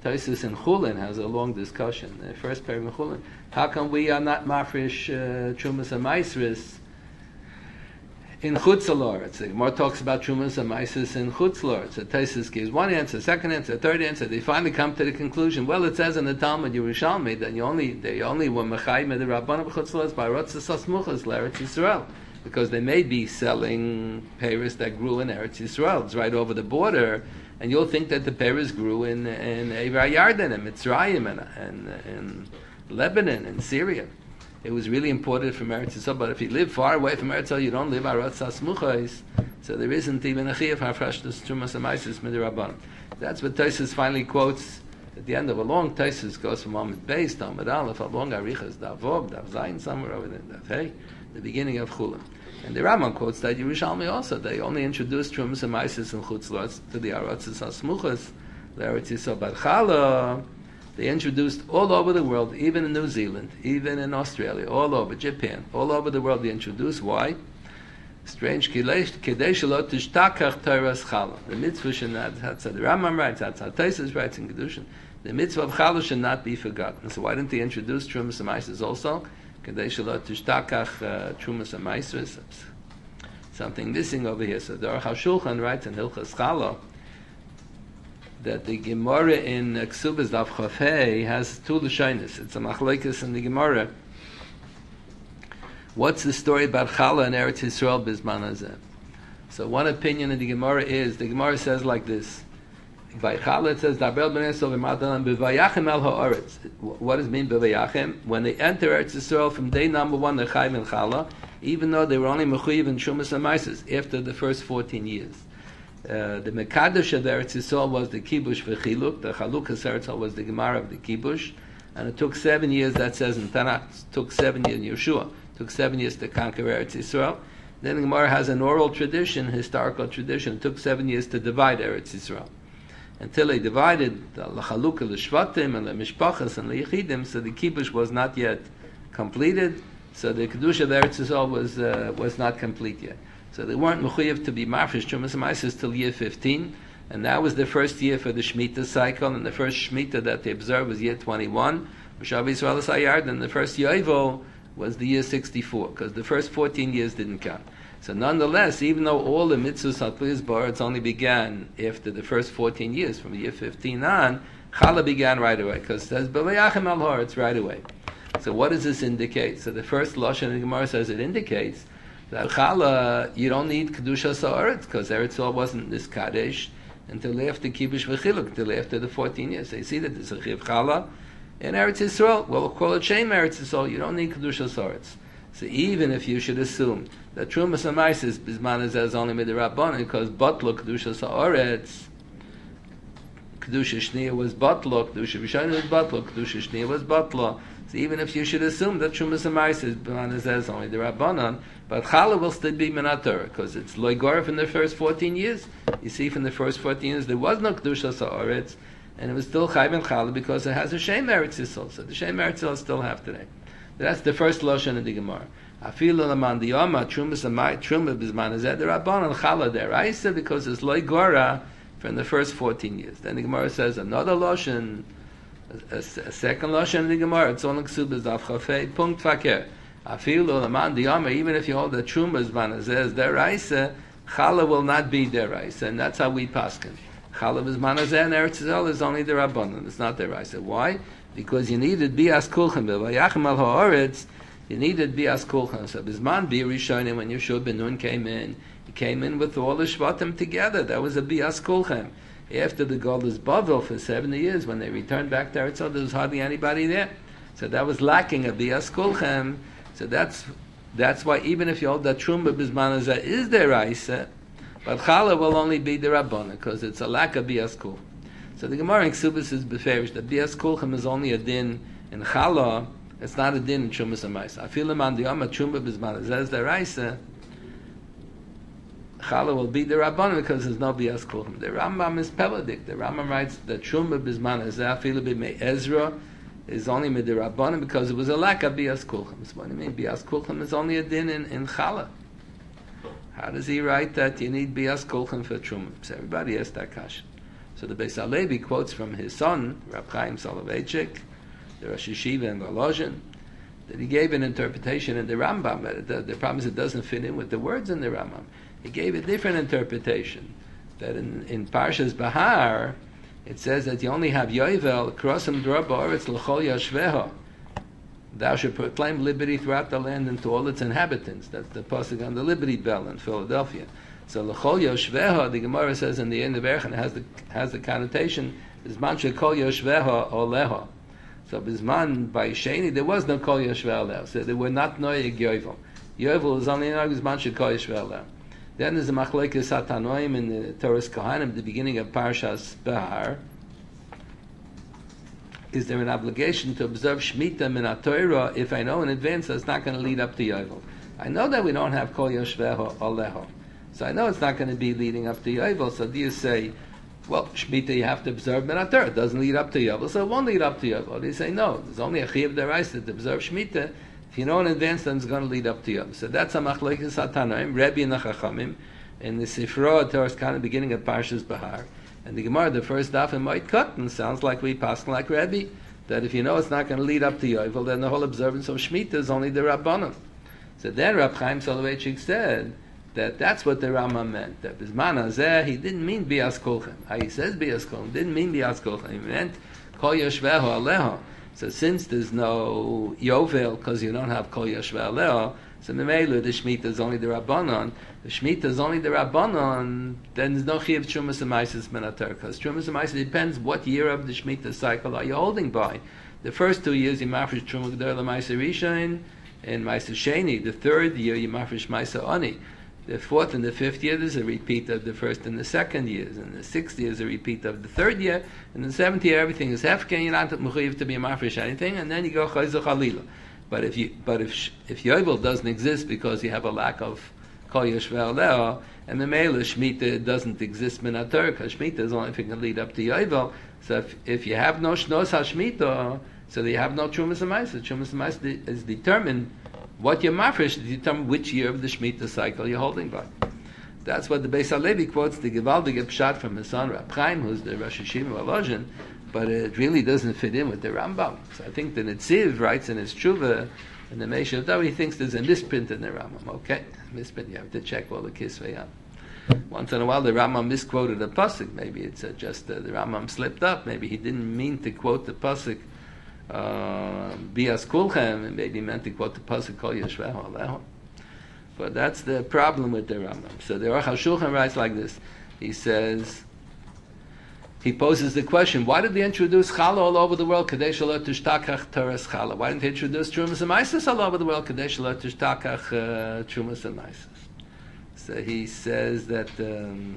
Tosfos in Chulin has a long discussion. The first paragraph in Chulin. How come we are not mafresh uh, Trumas and Maisris in Chutzalor? The Gemara talks about Trumas and Maisris in Chutzalor. So Tosfos gives one answer, second answer, third answer. They finally come to the conclusion. Well, it says in the Talmud Yerushalmi that you only they only were mechayim the Rabbanim Chutzalor by Rotzas Asmuchas l'Eretz Yisrael, because they may be selling peiros that grew in Eretz Yisrael. It's right over the border. And you'll think that the peiros grew in in Eivra Yarden and Mitzrayim and, and and Lebanon and Syria. It was really imported from Eretz Yisrael. But if you live far away from Eretz Yisrael, you don't live Aratz Asmuchais. So there isn't even a chiyuv hafrashtus trumas amaisis midirabban. That's what Tosfos finally quotes at the end of a long Tosfos goes from Amud Beis to Amud Aleph, a long arichas Davov, Dav Zayin, somewhere over there, Dav Hey, the beginning of Chulin. And the Rambam quotes that Yerushalmi also. They only introduced Trumas and Maisis and Chutzlot to the Aratzis HaSmuchas, the Eretz Yisrael Bar Chala. They introduced all over the world, even in New Zealand, even in Australia, all over Japan, all over the world. They introduced. Why? Strange. Kedei shelot tishtakach Torahs Chala. The mitzvah should not. That's how the Rambam writes. That's how Tosfos writes in Kedushin. The mitzvah of Chala should not be forgotten. So why didn't they introduce Trumas and Maisis also? Kedei shelot tishtakach Trumas and Maisris. Something missing over here. So the Aruch HaShulchan writes in Hilchas Chala that the Gemara in Ksubas Daf Chafei has two lashonos. It's a machlokes in the Gemara. What's the story about Chala and Eretz Yisrael Bizman Hazeh? So one opinion in the Gemara is, the Gemara says like this. By Chala it says, Dabel ben Esau v'matalan b'vayachem el ha'aretz. What does it mean b'vayachem? When they enter Eretz Yisrael from day number one, they're chayim in Chala, even though they were only mechuyev in Trumas and Maisis after the first fourteen years. Uh, the Mekadosh of Eretz Yisrael was the Kibush v'chiluk. The Chalukas Eretz Yisrael was the Gemara of the Kibush. And it took seven years, that says in Tanakh, it took seven years in Yeshua. It took seven years to conquer Eretz Yisrael. Then the Gemara has an oral tradition, historical tradition. It took seven years to divide Eretz Yisrael. Until they divided the Chalukah l'Shvatim and the Mishpachas and the Yechidim, so the Kibush was not yet completed. So the Kedusha of Eretz Yisrael was uh, was not complete yet. So they weren't mechuyev to be mafresh Trumas and Maisis till year fifteen, and that was the first year for the Shemitah cycle. And the first Shemitah that they observed was year twenty-one. Mishav Yisrael Sayard, and the first Yovel was the year sixty-four, because the first fourteen years didn't count. So nonetheless, even though all the mitzvahs Hatliyas Ba'aretz only began after the first fourteen years, from year fifteen on, Chala began right away, because it says B'vayachem al ha'aretz right away. So what does this indicate? So the first Lashon in the Gemara says it indicates that Chala, you don't need Kedushas ha'aretz, because Eretz Yisrael wasn't this Kadesh until after Kibush v'chiluk, until after the fourteen years. So you see that there's a Chiv Chala in Eretz Yisrael. Well, we'll call it Shem Eretz Yisrael. You don't need Kedushas ha'aretz. So even if you should assume that Trumas and Maisis Bizman Hazeh is only midirabbanan, because Batlo Kedushas ha'aretz, Kedusha Shniya was Batlo, Kedusha Rishon was Batlo, Kedusha Shniya was Batlo. So even if you should assume that Trumas and Maisis Bizman Hazeh is only midirabbanan, but Chala will still be Minator, because it's Loigorif in the first fourteen years. You see, from the first fourteen years there was no Kedushas ha'aretz, and it was still Chayv and Chala because it has a Shem Eretz Yisrael. So the Shem Eretz Yisrael still have today. That's the first Lashon in the Gemara. Afilu l'man diyama trumas amai truma bizman hazeh derabbanan Chala deraisa, because it's loy gora from the first fourteen years. Then the Gemara says another Lashon, a, a, a second Lashon in the Gemara. It's on Ksubas Daf Chafei punkt faker. Afilu l'man diyama, even if you hold that truma bizman hazeh is deraisa, Chala will not be deraisa, and that's how we paskin. Chala bizman hazeh and Eretz Yisrael is only derabbanan. It's not deraisa. Why? Because you needed bias kulchem b'vayachem al ha'aretz. You needed bias kulchem. So Bizman bi Rishonim, when Yeshua ben Nun came in, he came in with all the shvatim together. That was a bias kulchem. After the Golus Bavel for seventy years, when they returned back to Eretz Yisrael, there was hardly anybody there. So that was lacking a bias kulchem. So that's that's why even if you hold that truma Bizman Hazeh is deraisa, but Chala will only be derabbana, because it's a lack of bias kulchem. So the Gemara in Ksubas is beferish that bias kulchem is only a din in Chala. It's not a din in Trumas and Maisis. I feel him on the Yom Truma Bizman Hazeh deraisa. Chala will be the Rabbanon because there's no bias kulchem. The Rambam is peladik. The Rambam writes that Truma Bizman Hazeh afilu b'mei Ezra is only mid the Rabbanon because it was a lack of bias kulchem. So what do you mean? Bias kulchem is only a din in, in Chala. How does he write that you need bias kulchem for Truma? So everybody asks that question. So the Beis Halevi quotes from his son, Rab Chaim Soloveitchik, the Rosh Yeshiva in Volozhin, that he gave an interpretation in the Rambam. The, the problem is it doesn't fit in with the words in the Rambam. He gave a different interpretation, that in, in Parshas Bahar, it says that you only have Yovel, Krosim Dror Ba'oretz L'chol Yashveha. Thou should proclaim liberty throughout the land and to all its inhabitants. That's the pasuk on the Liberty Bell in Philadelphia. So L'chol Yoshveha, the Gemara says in the end of Erech, and it has the, has the connotation, Bizman Shekol Yoshveha Oleha. So Bizman, by Sheni, there was no Kol Yoshveha Oleha. So they were not Noyeg Yovel. Yovel is only Noyeg Bizman Shekol Yoshveha Oleha. Then there's a Machlekes Satanoim in the Torah Kohanim, the beginning of Parshas Bahar. Is there an obligation to observe Shemitah min HaTorah if I know in advance that it's not going to lead up to Yovel? I know that we don't have Kol Yoshveha Oleha. So I know it's not going to be leading up to Yovel. So do you say, well, Shemitah you have to observe min HaTorah. It doesn't lead up to Yovel, so it won't lead up to Yovel. Or do you say, no, there's only a Chiyuv D'Oraisa to observe Shemitah. If you know in advance, then it's going to lead up to Yovel. So that's a Machlekes Satanoim, Rebbe and the Chachamim, in the Sifra, Torah's kind of beginning of Parshas Bahar. And the Gemara, the first daf in Moed Katan, sounds like we pass like Rebbe, that if you know it's not going to lead up to Yovel, then the whole observance of Shemitah is only the Rabbanon. So then Rab Chaim Soloveitchik said that that's what the Rambam meant. That Bizman Hazeh, he didn't mean Bias Kolchem. He says Bias Kolchem, didn't mean Bias Kolchem. He meant Kol Yoshveho Aleho. So since there's no Yovel, because you don't have Kol Yoshveho Aleho, so Memelu, the Shemitah is only the Rabbanon. The Shemitah is only the Rabbanon, then there's no Chiyuv Trumas and Maises min HaTorah. Because Trumas and Maises depends what year of the Shemitah cycle are you holding by. The first two years you mafresh Truma G'dor L'Maiser Rishon and Maiser Sheni. The third year you mafresh Maiser Oni. The fourth and the fifth year there's a repeat of the first and the second years. And the sixth year is a repeat of the third year. And the seventh year everything is hefken. You're not mechuyev to be mafresh anything. And then you go Chayzer Chalila. But if you but if if Yovel doesn't exist because you have a lack of Kol Yoshveho Aleho, and the Mela Shemitah doesn't exist min HaTorah, because Shemitah is only if it can lead up to Yovel. So if, if you have no Shnos HaShemitah, so you have no Trumas and Maises. Trumas and Maises is determined, what you're mafresh, determine which year of the Shemitah cycle you're holding by. That's what the Beis Halevi quotes the Gevaldige Pshat from his son Rab Chaim, who's the Rosh Yeshiva Volozhin, but it really doesn't fit in with the Rambam. So I think the Netziv writes in his Tshuva, in the Meishav Davi, he thinks there's a misprint in the Rambam. Okay, misprint, you have to check all the Kisvei. Once in a while the Rambam misquoted a pasuk. Maybe it's uh, just uh, the Rambam slipped up. Maybe he didn't mean to quote the pasuk uh, Bias Kulchem, and maybe he meant to quote the pasuk Kol Yoshveho Aleho. But that's the problem with the Rambam. So the Aruch HaShulchan writes like this. He says, he poses the question, why did they introduce Challah all over the world? Kadei shelo tishtakach Torah's Challah. Why didn't they introduce Trumas and Maises all over the world? Kadei shelo tishtakach Trumas and Maises. So he says that um,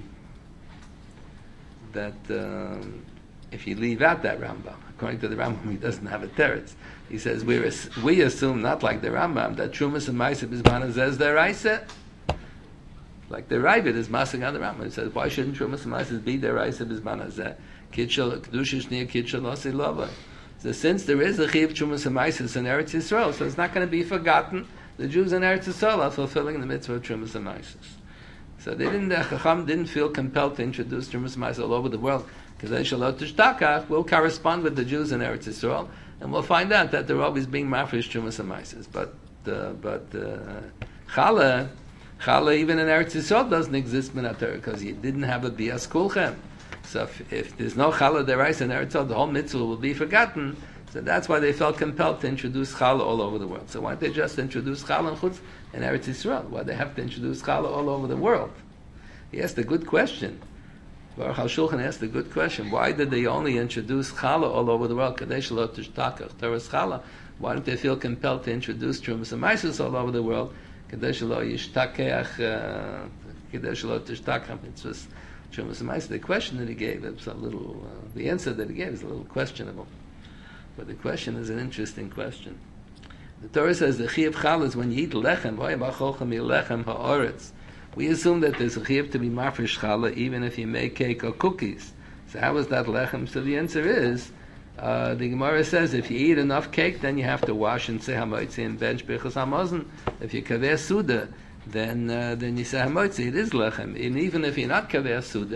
that um, if you leave out that Rambam, according to the Rambam, he doesn't have a teretz. He says we we assume, not like the Rambam, that Trumas and Maises is manazes deraisa. Like the Ravid is masing on the Rambam. He says, why shouldn't Trumas and Maises be deraisa bismanazeh? Kitchel kedushish near kitchel losi lova. So since there is a chiv Trumas and Maises in Eretz Yisrael, so it's not going to be forgotten. The Jews in Eretz Yisrael are fulfilling the mitzvah of Trumas and Maises. So they didn't, the Chacham didn't feel compelled to introduce Trumas and Maises all over the world, because they shall tishtakach will correspond with the Jews in Eretz Yisrael, and we'll find out that they're always being mafresh Trumas and Maises. But uh, but uh, Challah, Challah even in Eretz Yisrael doesn't exist min HaTorah, because you didn't have a Bias Kulchem. So if, if there's no Challah deraisa in Eretz Yisrael, the whole mitzvah will be forgotten. So that's why they felt compelled to introduce Challah all over the world. So why don't they just introduce Challah and Chutz in Eretz Yisrael? Why do they have to introduce Challah all over the world? He asked a good question. Baruch HaShulchan asked a good question. Why did they only introduce Challah all over the world? Kadei shelo tishtakach Torah's Challah. Why don't they feel compelled to introduce Trumas and Maises all over the world? Kadei shelo yishtakeach, kadei shelo tishtakach mitzvahs Trumas and Maises. The question that he gave, it's a little, uh, the answer that he gave is a little questionable. But the question is an interesting question. The Torah says the chiyuv Challah is when you eat lechem, v'hoy b'cholchem lechem ha'oretz. We assume that there's a chiyuv to be mafresh Challah even if you make cake or cookies. So how is that lechem? So the answer is, uh, the Gemara says if you eat enough cake, then you have to wash and say hamoitzi and bench b'chas hamazon. If you kaver suda, then uh, then you say hamoitzi. It is lechem. And even if you're not kaver suda,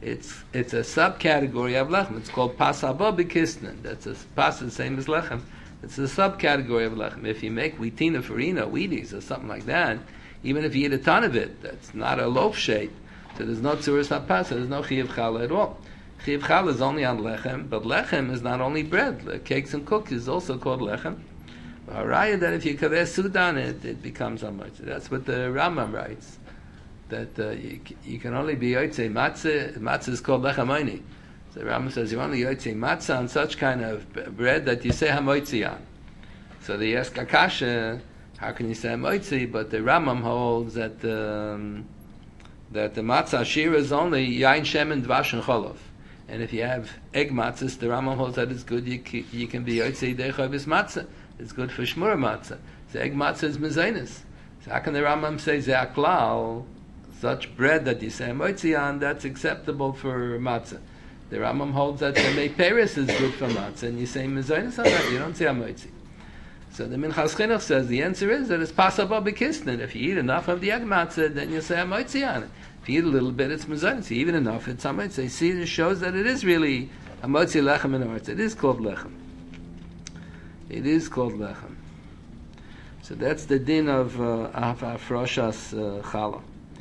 It's it's a subcategory of lechem. It's called pasaba b'kisnin. That's a pas the same as lechem. It's a subcategory of lechem. If you make wheatina, farina, wheaties, or something like that, even if you eat a ton of it, that's not a loaf shape. So there's no tzuras hapasa. There's no chiyuv challah at all. Chiyuv challah is only on lechem, but lechem is not only bread. The cakes and cookies is also called lechem. Haraya that if you kaveh sudan it, it becomes amotzi. That's what the Rambam writes. That uh, you, you can only be yotzei matzah. Matzah is called lechem oini. So the Rambam says you only yotzei matzah on such kind of bread that you say hamotzi on. So they ask Akasha, how can you say hamotzi? But the Rambam holds that um, that the matzah shira is only yain shemen dvash and cholov. And if you have egg matzahs, the Rambam holds that it's good. You you can be yotzei deichavis matzah. It's good for shmura matzah. The egg matzah is mezainis. So how can the Rambam say ze'aklal, such bread that you say hamotzi on, that's acceptable for matzah? The Rambam holds that the meiperis is good for matzah, and you say mezainis on that, you don't say hamotzi. So the Minchas Chinuch says the answer is that it's pasaba b'kisnin. If you eat enough of the egg matzah, then you say hamotzi on it. If you eat a little bit, it's mezainis. You eat enough, it's hamotzi. See, it shows that it is really hamotzi lechem in arts. It is called lechem. It is called lechem. So that's the din of afroshas uh, challah.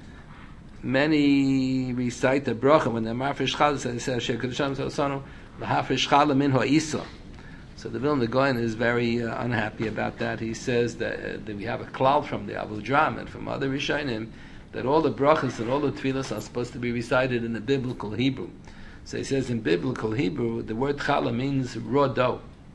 Many recite the bracha when they're mafresh challah. They say shekadasham sosanu lahafresh challah min ha'isa. So the Vilna Gaon is very uh, unhappy about that. He says that, uh, that we have a klal from the Abu Dram and from other Rishonim that all the brachas and all the tefillas are supposed to be recited in the biblical Hebrew. So he says in biblical Hebrew the word challah means raw dough.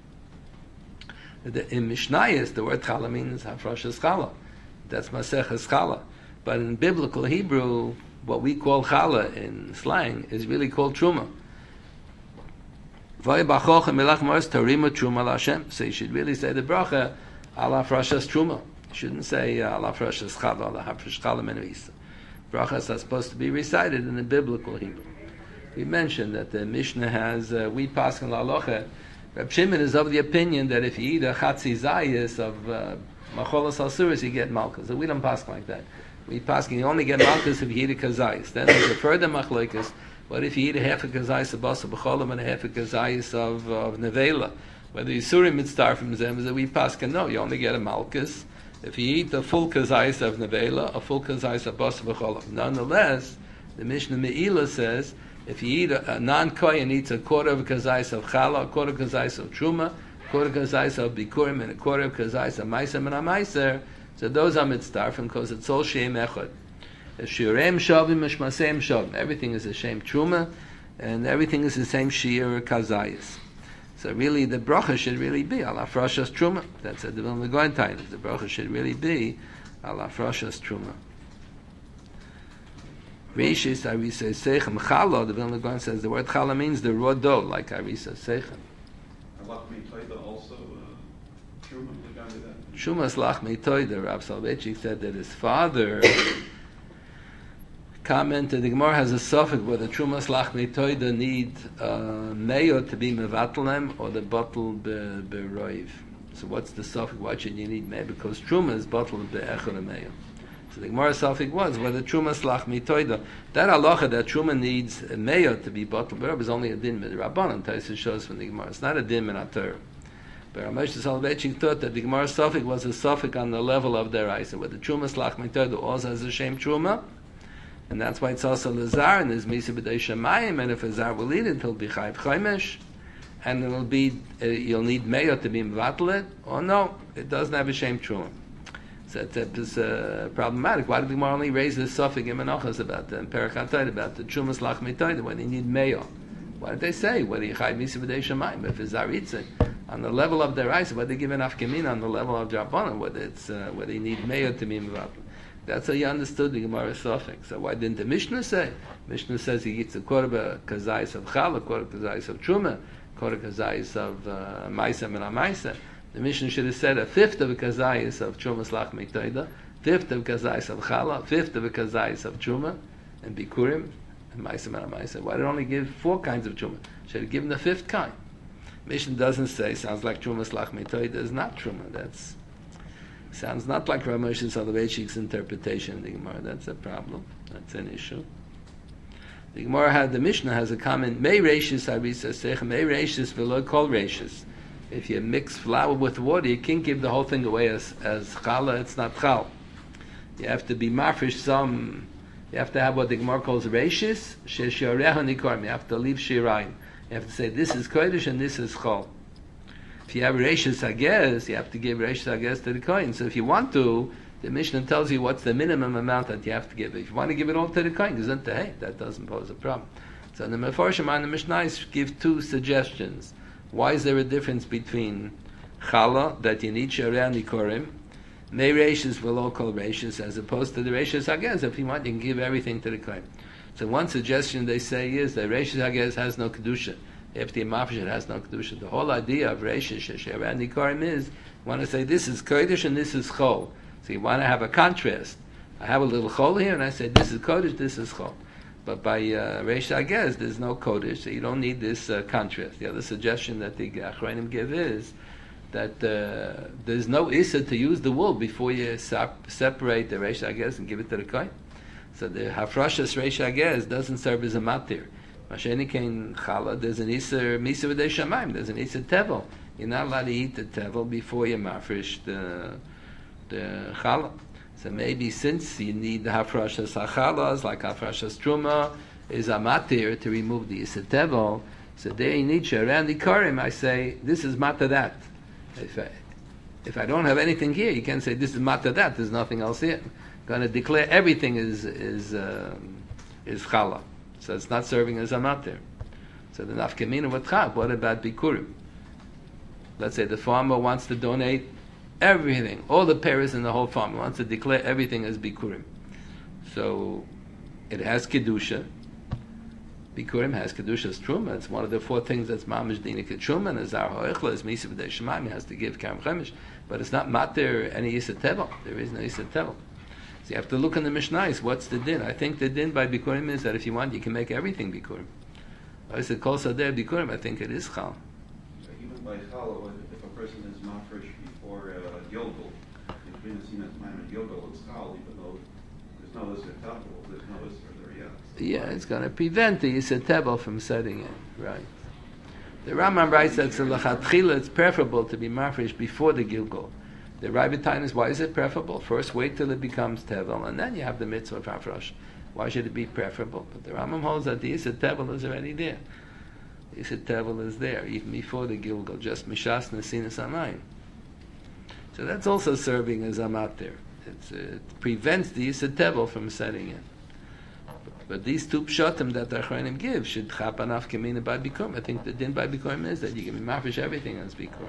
In Mishnayos, the word challah means hafrashas challah. That's maseches challah. But in biblical Hebrew, what we call challah in slang is really called truma. So you should really say the bracha al hafrashas truma. You shouldn't say al hafrashas challah, al hafrashas challah menuisa. Brachas are supposed to be recited in the biblical Hebrew. We mentioned that the Mishnah has uh, we pass in la halacha. Reb Shimon is of the opinion that if you eat a chatzi zayis of macholas uh, asuris, you get malchus. So we don't pass like that. We pass you only get malchus if you eat a kazayis. Then there's a further machlokes. What if you eat a half a kazayis of basa b'cholam and a half a kazayis of of nevela? Whether you surim mitzvah from them, that we pass can no, you only get a malchus if you eat a full kazayis of nevela, a full kazayis of basa b'cholam. Nonetheless, the Mishnah Me'ila says, if you eat a, a non-kohen eats a quarter of a kazayis of challah, a quarter of a kazayis of truma, a quarter of a kazayis of bikurim, and a quarter of a kazayis of ma'aser and a ma'aser, so those are mitzdarfim because it's all sheim echad. Shiurem shavim, mishmaseim shavim. Everything is the same truma, and everything is the same shiur kazayis. So really, the bracha should really be al hafrashas truma. That's a Vilna Gaon title. The bracha should really be al hafrashas truma. Reishis Arisa Seichem Challah, the Vilna Gaon says the word Challah means the raw dough, like Arisa Seichem. Lachmi Toida also, uh, Truma, the guy with that? Shumas Lachmi Toida, Rav Soloveitchik said that his father commented, the Gemara has a suffix whether Trumas Lachmi Toida need uh, mayo to be mevatlem or the bottle beroiv. So what's the suffix? Why should you need mayo? Because Truma is bottle be'echor mayo. So the Gemara suffix was whether Truma slach mitoida. That halacha that Truma needs a mayo to be bottled beroiv is only a din with Rabbanan. Taisa shows from the Gemara. It's not a din in Torah. But Ramesh Soloveitchik thought that the Gemara suffix was a suffix on the level of their eyes. So whether Truma slach mitoida also has a shame Truma, and that's why it's also lazar and there's misa b'dei shamayim. And if a zar will eat it, he'll be chayv chaymesh, and it'll be uh, you'll need mayo to be mevatel. Or no, it doesn't have a shame Truma. So it's uh, problematic. Why did the Gemara only raise the suffix in Menachos about the Perachatayt about the Trumas Lach Mitoida when they need mayo? Why did they say whether you chayv misa b'dei shamayim? If it's zaritza on the level of their eyes, whether they give an afkamin on the level of Drabanan, whether it's uh, whether you need mayo to be mevatel. That's how you understood the Gemara suffix. So why didn't the Mishnah say? Mishnah says he eats a quarter of a kazayis of challah, a quarter of a kazayis of truma, a quarter of a kazayis of ma'aser and a ma'aser. The Mishnah should have said a fifth of a kazayis of truma slach mitoida, fifth of a kazayis of challah, fifth of a kazayis of truma, and bikurim, and ma'aser and a ma'aser. Why did it only give four kinds of truma? Should have given the fifth kind. Mishnah doesn't say, sounds like truma slach mitoida is not truma. That's sounds not like Rav Moshe Soloveitchik's interpretation of the Gemara. That's a problem. That's an issue. The Gemara had, the Mishnah has a comment, Mei reishis harisa seich, Mei reishis v'lo kol reishis. If you mix flour with water, you can't give the whole thing away as, as challah, it's not chal. You have to be mafresh some, you have to have what the Gemara calls reishis, sheshoreha nikorim, you have to leave shirayim. You have to say, this is kodesh and this is chal. If you have reishis hagez, you have to give reishis hagez to the kohen. So if you want to, the Mishnah tells you what's the minimum amount that you have to give. If you want to give it all to the kohen, hey, that doesn't pose a problem. So the Mefarshim and the Mishnais give two suggestions. Why is there a difference between challah, that you need shoreh nikorim, mei reishis v'lo kol reishis, as opposed to the reishis hagez? If you want, you can give everything to the kohen. So one suggestion they say is that reishis hagez has no kedusha. If the mafresh, it has no kedusha. The whole idea of reishis shoreh nikorim is, you want to say this is kodesh and this is chol. So you want to have a contrast. I have a little chol here, and I say this is kodesh, this is chol. But by uh, reish hagez, there's no kodesh, so you don't need this uh, contrast. The other suggestion that the Achronim give is that uh, there's no issa to use the wool before you sap- separate the reish hagez and give it to the kohen. So the hafrashas reish hagez doesn't serve as a matir. Masheni kein challah, there's an issa misa v'dei shamayim, there's an issa tevel. You're not allowed to eat the tevel before you mafresh the the challah. So maybe since you need the hafrashas hachalas, like hafrashas truma, is a matir to remove the issa tevel, so there you need shoreh nikorim. I say, this is matter that. If I, if I don't have anything here, you can say, this is matter that, there's nothing else here. I'm going to declare everything is is um, is challah. So it's not serving as a matir. So the nafkamina with chab, what about bikurim? Let's say the farmer wants to donate everything, all the pears in the whole farm. He wants to declare everything as bikurim. So it has kedusha. Bikurim has kedusha's truma. It's one of the four things that's mamish dina ketruma, and azar ha'echla is misa b'dei shemaim. He has to give karam chemish, but it's not matir any yisa tevel. There is no yisa tevel. So you have to look in the Mishnais. What's the din? I think the din by bikurim is that if you want, you can make everything bikurim. I said kol sadeh bikurim. I think it is chal. So even by chal, if a person is mafresh before uh, Gilgal, between the Sinat Maim and Gilgal, it's chal, even though there's no Isser Tevel, there's no Isser there yet. So Yeah, it's going to prevent the Yisr Tevel from setting in, right? The Rambam writes that lechatchila it's preferable to be mafresh before the Gilgal. The Rabbit is, why is it preferable? First, wait till it becomes Tevel, and then you have the mitzvah of hafresh. Why should it be preferable? But the Rambam holds that the Yisr Tevel is already there. The Yisr Tevel is there, even before the Gilgal, just Mishas Nesinas Amayim. So that's also serving as a matir. It's, it prevents the Yisr Tevel from setting in. But these two pshatim that the Achronim give should chap anaf kemina by bikurim. I think the din by bikurim is that you can mafresh everything as bikurim.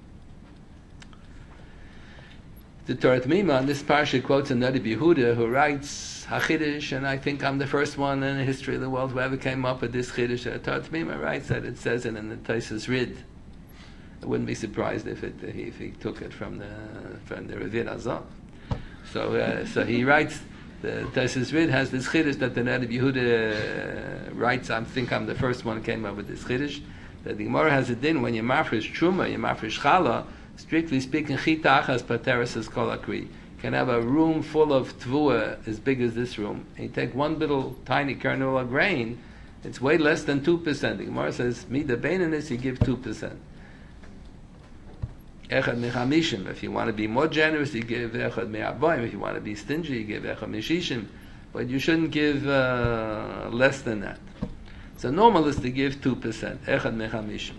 The Torah Tmima, this parsha quotes another Yehuda who writes Hachidish, and I think I'm the first one in the history of the world who ever came up with this Chiddush. The Torah Tmima writes that it says it in the Taisus Rid. I wouldn't be surprised if it if he took it from the from the Revit Azov. So uh, so he writes. The Taisus Rid has this Chiddush that the Rebbe Yehuda uh, writes. I think I'm the first one who came up with this Chiddush. That the Gemara has a din when you mafresh truma, you mafresh challah. Strictly speaking, chita achas pateres is kol akri. You can have a room full of tvua as big as this room, and you take one little tiny kernel of grain. It's way less than two percent. The Gemara says, "Mida beininus, you give two percent." Echad mechamishim. If you want to be more generous, you give echad me'aboim. If you want to be stingy, you give echad meshishim. But you shouldn't give uh, less than that. So normal is to give two percent. Echad mechamishim.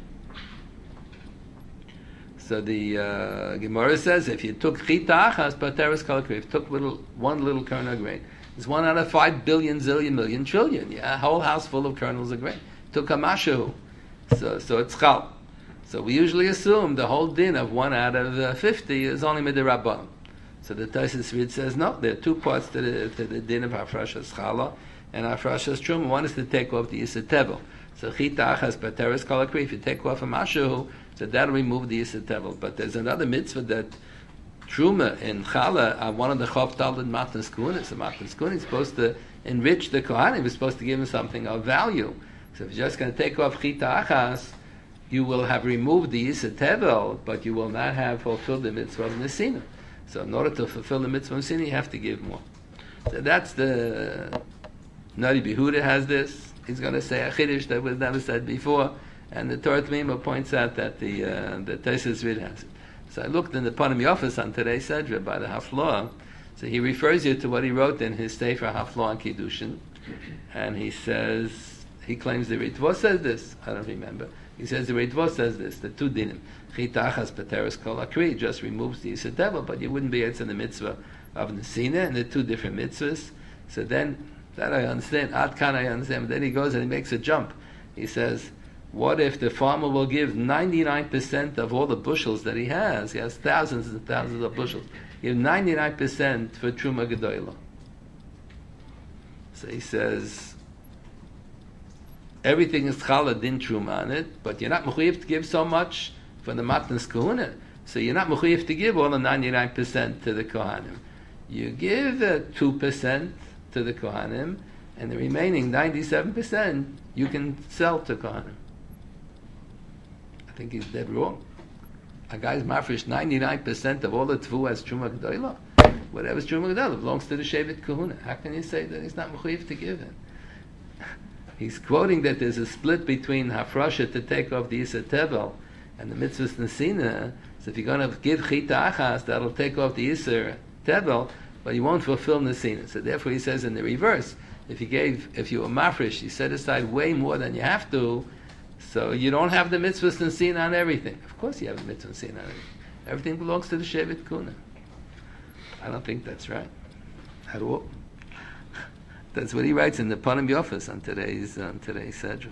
So the uh, Gemara says, if you took chita achas pateres kol akri, if you took little one little kernel of grain, it's one out of five billion zillion million trillion. Yeah, a whole house full of kernels of grain. Took a mashu, so so it's chal. So we usually assume the whole din of one out of uh, fifty is only midirabban. So the Taisus Rid says no. There are two parts to the, to the din of hafrashas challah and hafrashas truma. One is to take off the yisur tevel. So chita achas pateres kol akri. If you take off a mashu, so that'll remove the yisur tevel. But there's another mitzvah that truma and challah are one of the chof talmud matan skunis. The matan skunis is supposed to enrich the kohanim. It's supposed to give him something of value. So if you're just going to take off chita achas, you will have removed the yisur tevel, but you will not have fulfilled the mitzvah of nesina. So in order to fulfill the mitzvah of nesina, you have to give more. So that's the Nari Behuda has this. He's going to say a chiddush that was never said before, and the Torah Tmima points out that the uh, the Tosfos Rid has it. So I looked in the Panim Yofis on today's Sedra by the Haflah. So he refers you to what he wrote in his Sefer Haflah on Kiddushin, and he says he claims the Ritva says this. I don't remember. He says the Ritva says this. The two dinim chitachas pateres kol akri just removes the Yisur Teva, but you wouldn't be able to the mitzvah of Nesina, and the two different mitzvahs. So then that I understand. Ad kan I understand. But then he goes and he makes a jump. He says, what if the farmer will give ninety-nine percent of all the bushels that he has? He has thousands and thousands of bushels. Give ninety-nine percent for Truma Gedoyla. So he says, everything is Chala Din Truma on it, but you're not mechuyev to give so much for the Matnas Kahuna. So you're not mechuyev to give all the ninety-nine percent to the Kohanim. You give uh, two percent to the Kohanim, and the remaining ninety-seven percent you can sell to Kohanim. I think he's dead wrong. A guy's mafresh ninety-nine percent of all the tvu as Truma Gedoyla. Whatever's Truma Gedoyla belongs to the Shevet Kahuna. How can you say that he's not mechuyev to give it? He's quoting that there's a split between Hafrasha to take off the Yisur Tevel and the Mitzvahs Nesina. So if you're going to give Chita Achas, that'll take off the Yisur Tevel, but you won't fulfill Nesina. So therefore he says in the reverse, if you gave, if you were mafresh, you set aside way more than you have to, so you don't have the mitzvahs Nesina on everything. Of course you have the mitzvahs Nesina on everything. Everything belongs to the Shevet Kuna. I don't think that's right at all. That's what he writes in the Panim Yofis on today's on today's Sedra.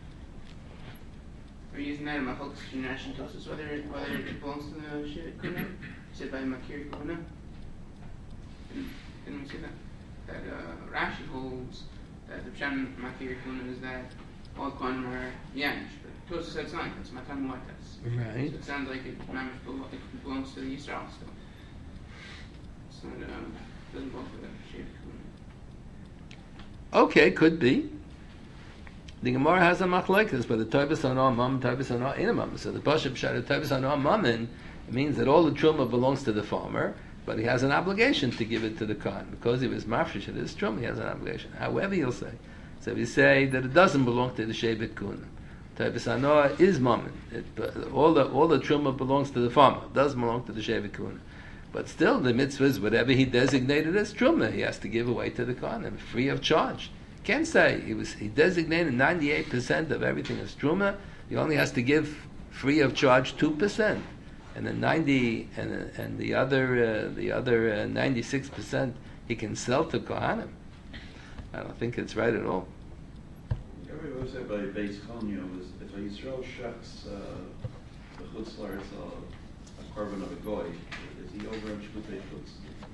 We're using that in my Chokes Generation Tosis, whether it, whether it belongs to the Shevet Kuna, said by Makir Kuna. Didn't we see that? That uh, Rashi holds that the Pshan Makir Kuna is that all Kohanim are Yanish, but Tosis said it's not. It's Matan Muatas. Right. So it sounds like it, it belongs to the Yisrael still. It's not, uh, it doesn't belong to the Shevet Kuna. Okay, could be. The Gemara has a machlekes, but the Tovas Hanoah Mum, Tovas Hanoah Ein Mum. So the Pasha Pshat of Tovas Hanoah Mum means that all the truma belongs to the farmer, but he has an obligation to give it to the Kohen. Because he was mafresh it is truma, he has an obligation. However, you'll say. So if you say that it doesn't belong to the Shevet Kuna, Tovas Hanoah is Mum. All the all the truma belongs to the farmer. It doesn't belong to the Shevet Kuna. But still, the mitzvah is whatever he designated as truma, he has to give away to the Kohanim, free of charge. Can't say he was he designated ninety-eight percent of everything as truma. He only has to give free of charge two percent, and then ninety and and the other uh, the other uh, ninety-six percent he can sell to Kohanim. I don't think it's right at all. Everybody was said by Beis Chonya was if a Yisrael shechs uh, the chutz la'aretz a korban of a goy. He over in Shchutei Chutz.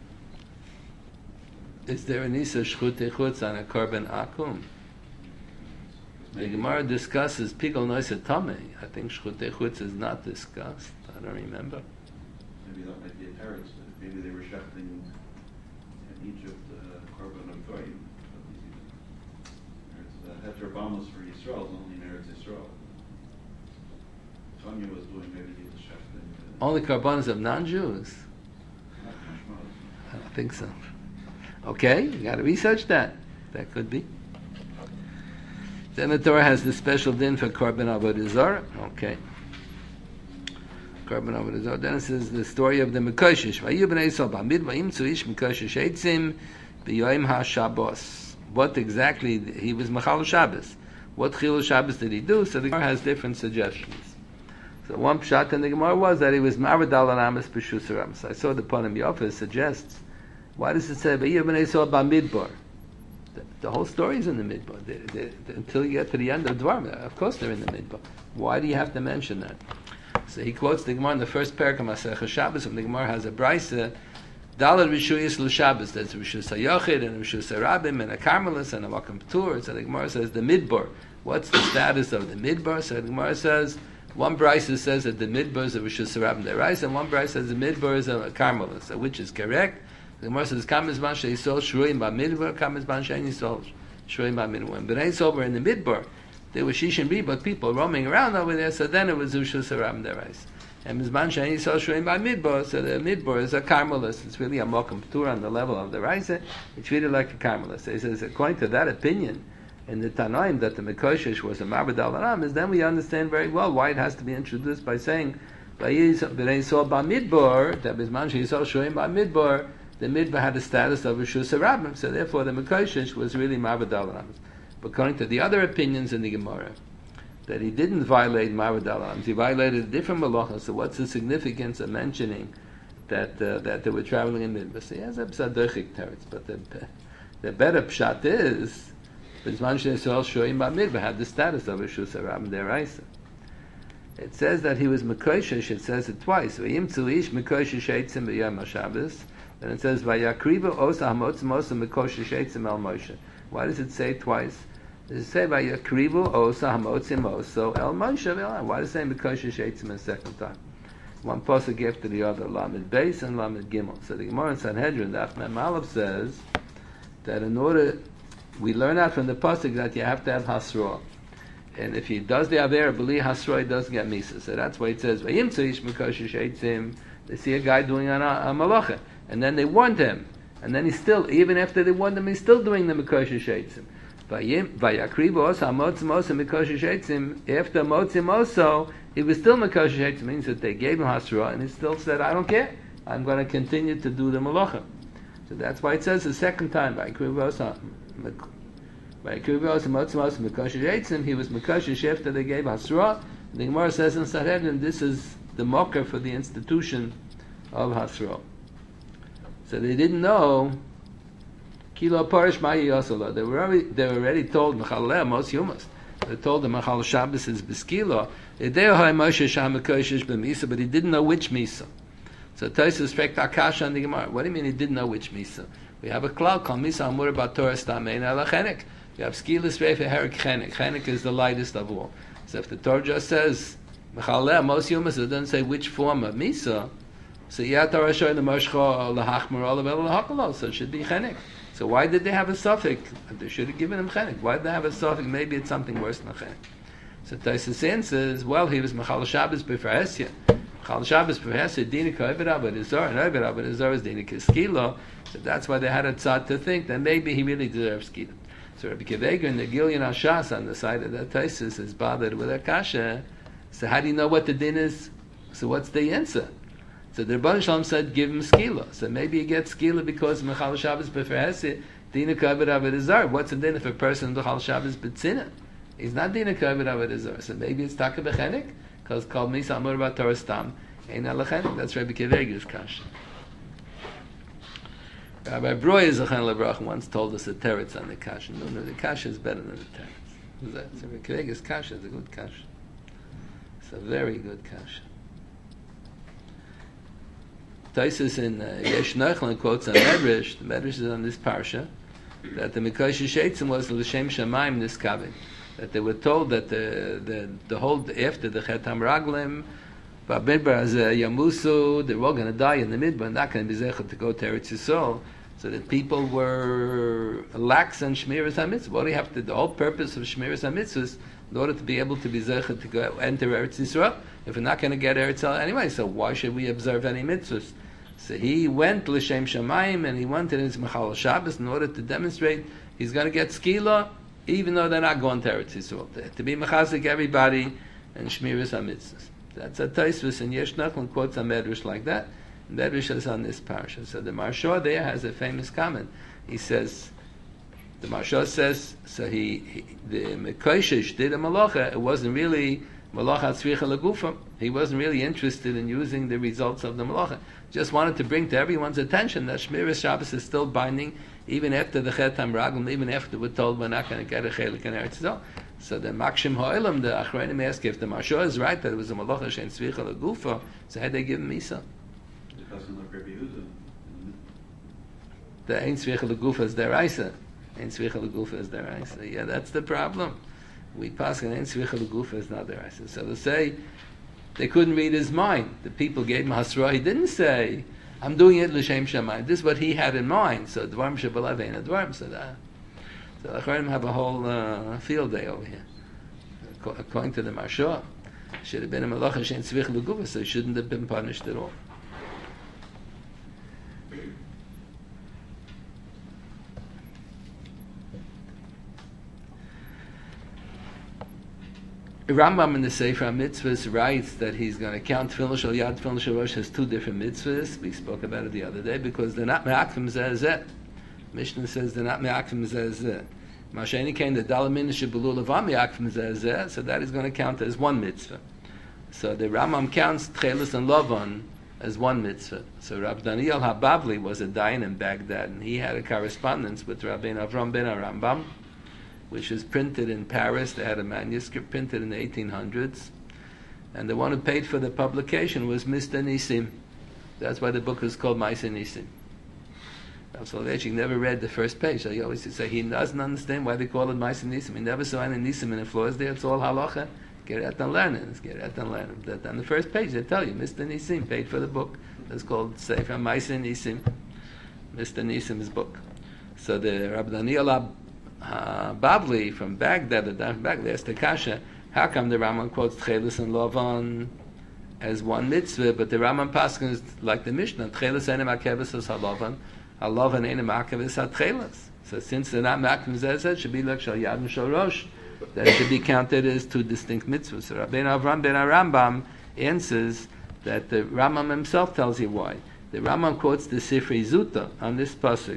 Is there an Isa Shchutei Chutz on a korban akum? The Gemara discusses Pigol Noisa Tameh. I think Shchutei Chutz is not discussed. I don't remember. Maybe that might be a teretz. Maybe they were shechting in Egypt uh, korban of goyim. It's uh, heterobamus for Yisrael, only in Eretz Yisrael. Tanya was doing maybe he was shechting. Uh, Only korbanos of non-Jews. I don't think so. Okay, you got to research that. That could be. Then the Torah has the special din for korban avodah zarah. Okay. Korban avodah zarah. Then it says the story of the Mekoshish. Vayu b'nei Yisrael b'amid vayimtzu ish Mekoshish eitzim b'yoyim ha-Shabbos. What exactly he was machal Shabbos? What chilul Shabbos did he do? So the Gemara has different suggestions. So one pshat in the Gemara was that he was maradal and amas b'shusaramas. I saw the Panim Yofis suggests, why does it say Vayu b'nei Yisrael b'amidbar? The, the whole story is in the midbar. They, they, they, until you get to the end of Dvarim, of course they're in the midbar. Why do you have to mention that? So he quotes the Gemara in the first parak of Masechah Shabbos, and the Gemara has a brisa, Dalad Rishuyis L'Shabbos, that's Rishus HaYochid, and Rishus HaRabim, and a Carmelis, and a Makam Ptur. So the Gemara says the midbar. What's the status of the midbar? So the Gemara says, one brisa says that the midbar is a Rishus HaRabim Derais, and one brisa says the midbar is a Carmelis. So which is correct? The Gemara says, "Kam izman she'isol shruim ba'midbar, kam izman she'isol shruim ba'midbar." When Bnei Yisrael were in the midbar, there were shish and but people roaming around over there. So then it was ushus haram derais. And Mizman Shani Yisrael Shurim by Midbar, so the Midbar is a Carmelist. It's really a Mokum Ptur on the level of the Raisa. It's treated like a Carmelist. So he says, according to that opinion, in the Tanaim, that the Mekoshish was a Mabed al Aram, is then we understand very well why it has to be introduced by saying, B'nei Yisrael by Midbar, that Mizman Shani Yisrael Shurim by Midbar, the Midbar had the status of a Shus Rabbim, so therefore the Mekoshish was really Mabed al Aram. But according to the other opinions in the Gemara, that he didn't violate Maved al-Arams, he violated a different malacha. So what's the significance of mentioning that uh, that they were traveling in Midbar? So he has a psadochik teretz, but the, the better pshat is, B'zman she'Yisrael shoyim ba'Midbar had the status of a Shus Rabbim deraisa. It says that he was Mekoshish, it says it twice. V'yimtzu ish Mekoshish eitzim b'yom HaShabbos. Then it says, V'yakrivu osa hamotzim osa Mekoshish eitzim el Moshe. Why does it say twice? Does it say Vayakrivu osa hamotzim oso el Moshe? Why does it say Mekoshish eitzim a second time? One pasuk after the other, Lamed Beis and Lamed Gimel. So the Gemara in Sanhedrin, the Achmei Malach says that in order, we learn out from the pasuk that you have to have hasra, and if he does the aver b'li hasra, he doesn't get misa. So that's why it says Vayimtzu ish Mekoshish eitzim. They see a guy doing a, a malacha, and then they warned him, and then he's still, even after they warned him, he's still doing the Mekoshish eitzim. Vayakrivu osa hamotzim osa Mekoshish eitzim. After motzim also, he was still Mekoshish eitzim. Means that they gave him hasra, and he still said, "I don't care. I'm going to continue to do the malacha." So that's why it says the second time, Vayakrivu osa Vayakrivu osa motzim osa Mekoshish eitzim. He was Mekoshish after they gave hasra. The Gemara says in Sanhedrin, this is the mocker for the institution of hasra. So they didn't know. Kilo Parish Ma'i Yosala. They were already, they were already told Mechaleh Mos Yumas. They told them Mechal Shabbos is Beskilo. Ideo Hai Moshe Sham Mekoshish b'Misa, but he didn't know which Misa. So Tosfos spekt Akasha on the Gemara. What do you mean he didn't know which Misa? We have a cloud called Misa Amur Bat Torah Stamein Ala Chenek. You have Skilis Reif Herik Chenek. Chenek is the lightest of all. So if the Torah just says Mechaleh Mos Yumas, it doesn't say which form of Misa. So Yat Torah Shoy the Moshcha Lahachmer Olav El Lahakalo. So it should be Chenek. So why did they have a suffix? They should have given him chenek. Why did they have a suffix? Maybe it's something worse than a chenek. So Tosfos answers, well, he was Mechal Shabbos b'Frahesya. Mechal Shabbos b'Frahesya, Dina K'Ovid Abed Azor, and Ovid Abed Azor is Dina K'Skila. So that's why they had a tzad to think that maybe he really deserves Skila. So Rabbi Kiveger in the Gilyon Hashas on the side of that Tosfos is bothered with a kasha. So how do you know what the din is? So what's the answer? So the Rebbeinu Shalom said, give him skila. So maybe he gets skila because Mechal Shabbos b'Frahesya, Dina K'Ovid Abed Azor. What's the din if a person Mechal Shabbos b'Tzina? He's not Dina K'Ovid Abed Azor. So maybe it's Taka b'Chenek, because it's called Misa Amur Bat Torah Stam. Ein Ala Chenek. That's Rabbi Kiveger's kasha. Rabbi Broy Zachan Lebrach once told us a teretz on the kasha. No, no, the kasha is better than the teretz. Who's that? So Rabbi Kiveger's kasha is a good kasha. It's a very good kasha. Tosfos in uh, Yesh Nochlin quotes on Medrash. The Medrash is on this parsha that the Mekoshish eitzim was l'shem shamayim niskavin. That they were told that the the, the whole after the Chet Hamraglim, Ba'Midbar as a Yamusu, they were all going to die in the Midbar, and not going to be zechet to go to Eretz Yisrael. So that people were lax on Shmiras HaMitzvah. What do you have to? The whole purpose of Shmiras HaMitzvah is in order to be able to be zechet to go enter Eretz Yisrael. If we're not going to get Eretz Yisrael anyway, so why should we observe any mitzvahs? So he went l'shem shamayim, and he went in his Mechal Shabbos in order to demonstrate he's going to get skila, even though they're not going to Eretz Yisrael. To, to be mechazik everybody and shmiras hamitzvahs. That's a Tosfos, and Yesh Nochlin quotes a Medrash like that. Medrash is on this parsha. So the Maharsha there has a famous comment. He says, the Maharsha says, so he, he the Mekoshish did a malacha. It wasn't really malacha tzricha legufam. He wasn't really interested in using the results of the malacha. Just wanted to bring to everyone's attention that Shmiras Shabbos is still binding, even after the Chet Hamraglim, even after we're told we're not going to get a chelik in Eretz Yisrael. So the Makshim Ha'olam, the Achronim ask if the Maharsha is right that it was a malacha shein tzricha legufa. So had they given Misa? It doesn't look Rabbi Yehuda. The Ein Tzricha Legufa is deraisa. Ein Tzricha Legufa is deraisa. Yeah, that's the problem. We pass an Ein Tzricha Legufa is not deraisa. So to say they couldn't read his mind. The people gave him hasra. He didn't say, "I'm doing it l'shem shamayim." This is what he had in mind. So dvarim shebalav ein advarim. So that. So the Achronim have a whole uh, field day over here, according to the Maharsha. Should have been a malacha shein tzvich l'guva, so he shouldn't have been punished at all. Rambam in the Sefer HaMitzvahs writes that he's going to count Tefillah Shel Yad, Tefillah Shel Rosh has two different mitzvahs. We spoke about it the other day because they're not me'akvim zeh zeh. Mishnah says they're not me'akvim zeh zeh. Masheni came the Dalamin Shebulu Levam me'akvim zeh zeh, so that is going to count as one mitzvah. So the Rambam counts Tchelis and Lavan as one mitzvah. So Rabbi Daniel HaBavli was a dayan in Baghdad, and he had a correspondence with Rabbi Avram ben Arambam, which is printed in Paris. They had a manuscript printed in the eighteen hundreds. And the one who paid for the publication was Mister Nisim. That's why the book is called Maaseh Nisim. Rav Soloveitchik never read the first page. So he always used to say he doesn't understand why they call it Maaseh Nisim. He never saw any Nisim in the floors there. It's all halacha. Get out and learn it. Get out and learn it. On the first page they tell you Mister Nisim paid for the book. It's called Sefer Maaseh Nisim. Mister Nisim's book. So the Rabbi Daniel Uh, Babli from Baghdad, the Daf Baghdad, asked the Kasha, how come the Rambam quotes Tchelis and Lavan as one mitzvah, but the Rambam Paskins like the Mishnah, Tchelis enem akevis as halavan, halavan enem akevis ha-tchelis. So since they're not makim zezet, it should be like Shal Yad and Shal Rosh, that it should be counted as two distinct mitzvahs. So Rabbeinu Avram ben Arambam answers that the Rambam himself tells you why. The Rambam quotes the Sifrei Zuta on this pasuk.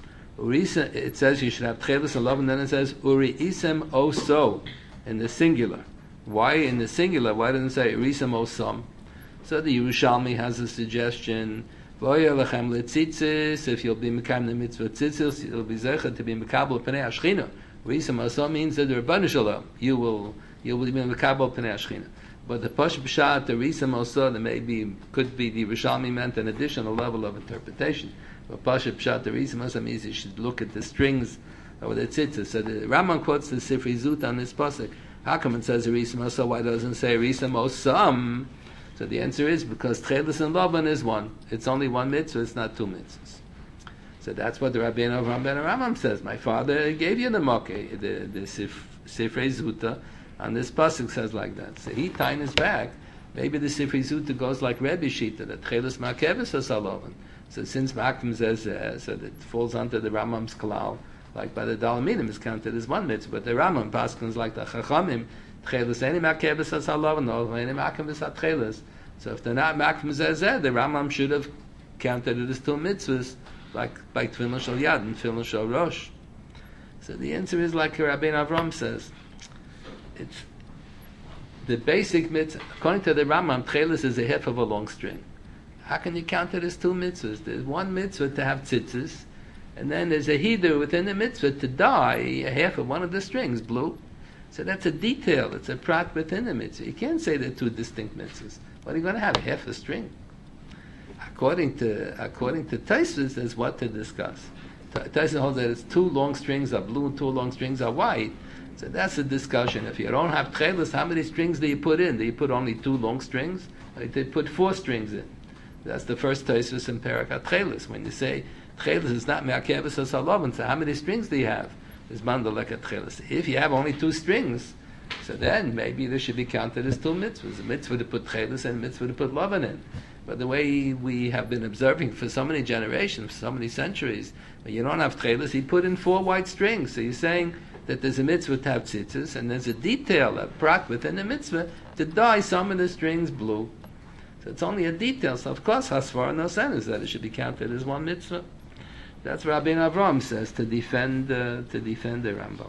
Urisa, it says you should have tchelis and love, and then it says uri isem oso in the singular. Why in the singular? Why doesn't it say urisem osam? So the Yerushalmi has a suggestion. Voya lechem letzitzis. If you'll be mekayim the mitzvah tzitzis, you'll be zecher to be mekabel pnei hashchina. Urisem osam means that the Rebbeinu Shalom, you will you will be mekabel pnei hashchina. But the Pash B'Shat, the Risam Osa, that maybe could be the Yerushalmi meant an additional level of interpretation. But Pash B'Shat, the Risam Osa means you should look at the strings or the tzitzis. So the Rambam quotes the Sifrei Zut on this pasuk. How come it says Risam Osa? Why doesn't it say Risam Osam? So the answer is because Tchelis and Lavan is one. It's only one mitzvah, it's not two mitzvahs. So that's what the Rabbeinu Avram ben Rambam says. My father gave you the Mokeh, the, the Sif, Sifrei Zuta. And this pasuk says like that. So he tying his back. Maybe the Sifrei Zuta goes like Rebbe Shita, that Chelis Ma'keves Hasalovan. So since Makim says, uh, so that falls under the Rambam's Kalal, like by the Dalaminim is counted as one mitzvah, but the Rambam Paskins like the Chachamim, Chelis Eni Ma'keves Hasalovan, or Eni Ma'keves HaTchelis. So if they're not Makim Zezeh, the Rambam should have counted it as two mitzvahs, like by Tefillah Shal Yad and Tefillah Shal Rosh. So the answer is like Rabbeinu Avram says. It's the basic mitzvah. According to the Rambam, Tchelis is a half of a long string. How can you count it as two mitzvahs? There's one mitzvah to have tzitzis, and then there's a hidur within the mitzvah to dye a half of one of the strings blue. So that's a detail. It's a prat within the mitzvah. You can't say they're two distinct mitzvahs. What are you going to have? Half a string. According to according to Tosfos, there's what to discuss. Tosfos holds that it's two long strings are blue and two long strings are white. So that's a discussion. If you don't have tchelis, how many strings do you put in? Do you put only two long strings? Or do you put four strings in? That's the first Tosfos in Parak HaTchelis. When you say tchelis is not me'akeves hasalovan, so how many strings do you have? Is mandalek tchelis. If you have only two strings, so then maybe this should be counted as two mitzvahs. A mitzvah to put tchelis and a mitzvah to put lavan in. But the way we have been observing for so many generations, for so many centuries, when you don't have tchelis, you put in four white strings. So you're saying that there's a mitzvah to have tzitzis, and there's a detail, a prat within the mitzvah, to dye some of the strings blue. So it's only a detail. So of course, Hasvara no sen is that it should be counted as one mitzvah. That's what Rabbeinu Avram says to defend uh, to defend the Rambam.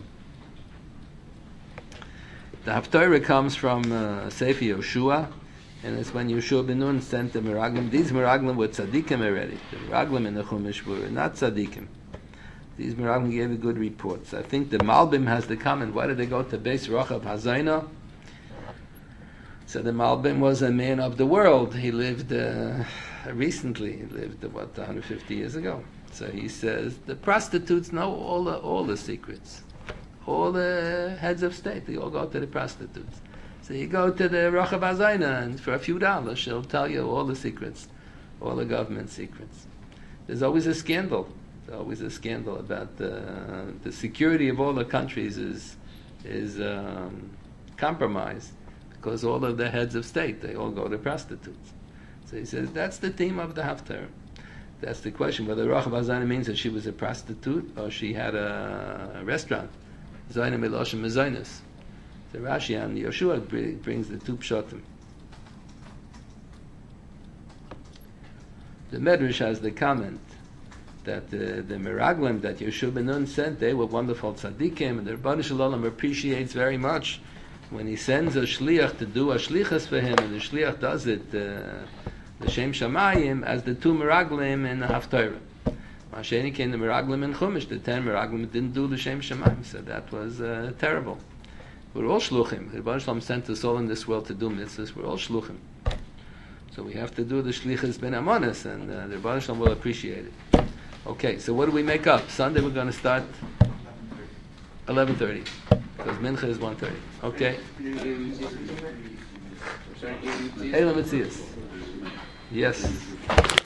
The Haftorah comes from uh, Sefer Yoshua, and it's when Yoshua ben Nun sent the Meraglim. These Meraglim were tzaddikim already. The Meraglim in the Chumash were not tzaddikim. These Meraglim gave a good reports. I think the Malbim has the comment, why did they go to Beis Rochav Hazayna? So the Malbim was a man of the world. He lived uh, recently, he lived, what, one hundred fifty years ago. So he says, the prostitutes know all the, all the secrets. All the heads of state, they all go to the prostitutes. So you go to the Rochav Hazayna, and for a few dollars, she'll tell you all the secrets, all the government secrets. There's always a scandal. There's always a scandal about uh, the security of all the countries is is um, compromised because all of the heads of state, they all go to prostitutes. So he says, that's the theme of the Haftarah. That's the question, whether Rachav Hazana means that she was a prostitute or she had a, a restaurant. Zayna Miloshem Mezainis. So Rashi and Yeshua brings the two pshatim. The Medrash has the comment that the, the Meraglim that Yeshua ben Nun sent, they were wonderful tzaddikim, and the Rebbeinu Shalom appreciates very much when he sends a shliach to do a shlichus for him, and the shliach does it, uh, the Shem Shamayim, as the two Meraglim in the Haftarah. Masheni came the Meraglim in Chumash, the ten Meraglim didn't do the Shem Shamayim, so that was uh, terrible. We're all shluchim. The Rebbeinu Shalom sent us all in this world to do mitzvahs. We're all shluchim. So we have to do the shlichus ben Amonis, and uh, the Rebbeinu Shalom will appreciate it. Okay, so what do we make up? Sunday we're going to start eleven thirty, because Mincha is one thirty. Okay. Elam Mitzias. Yes.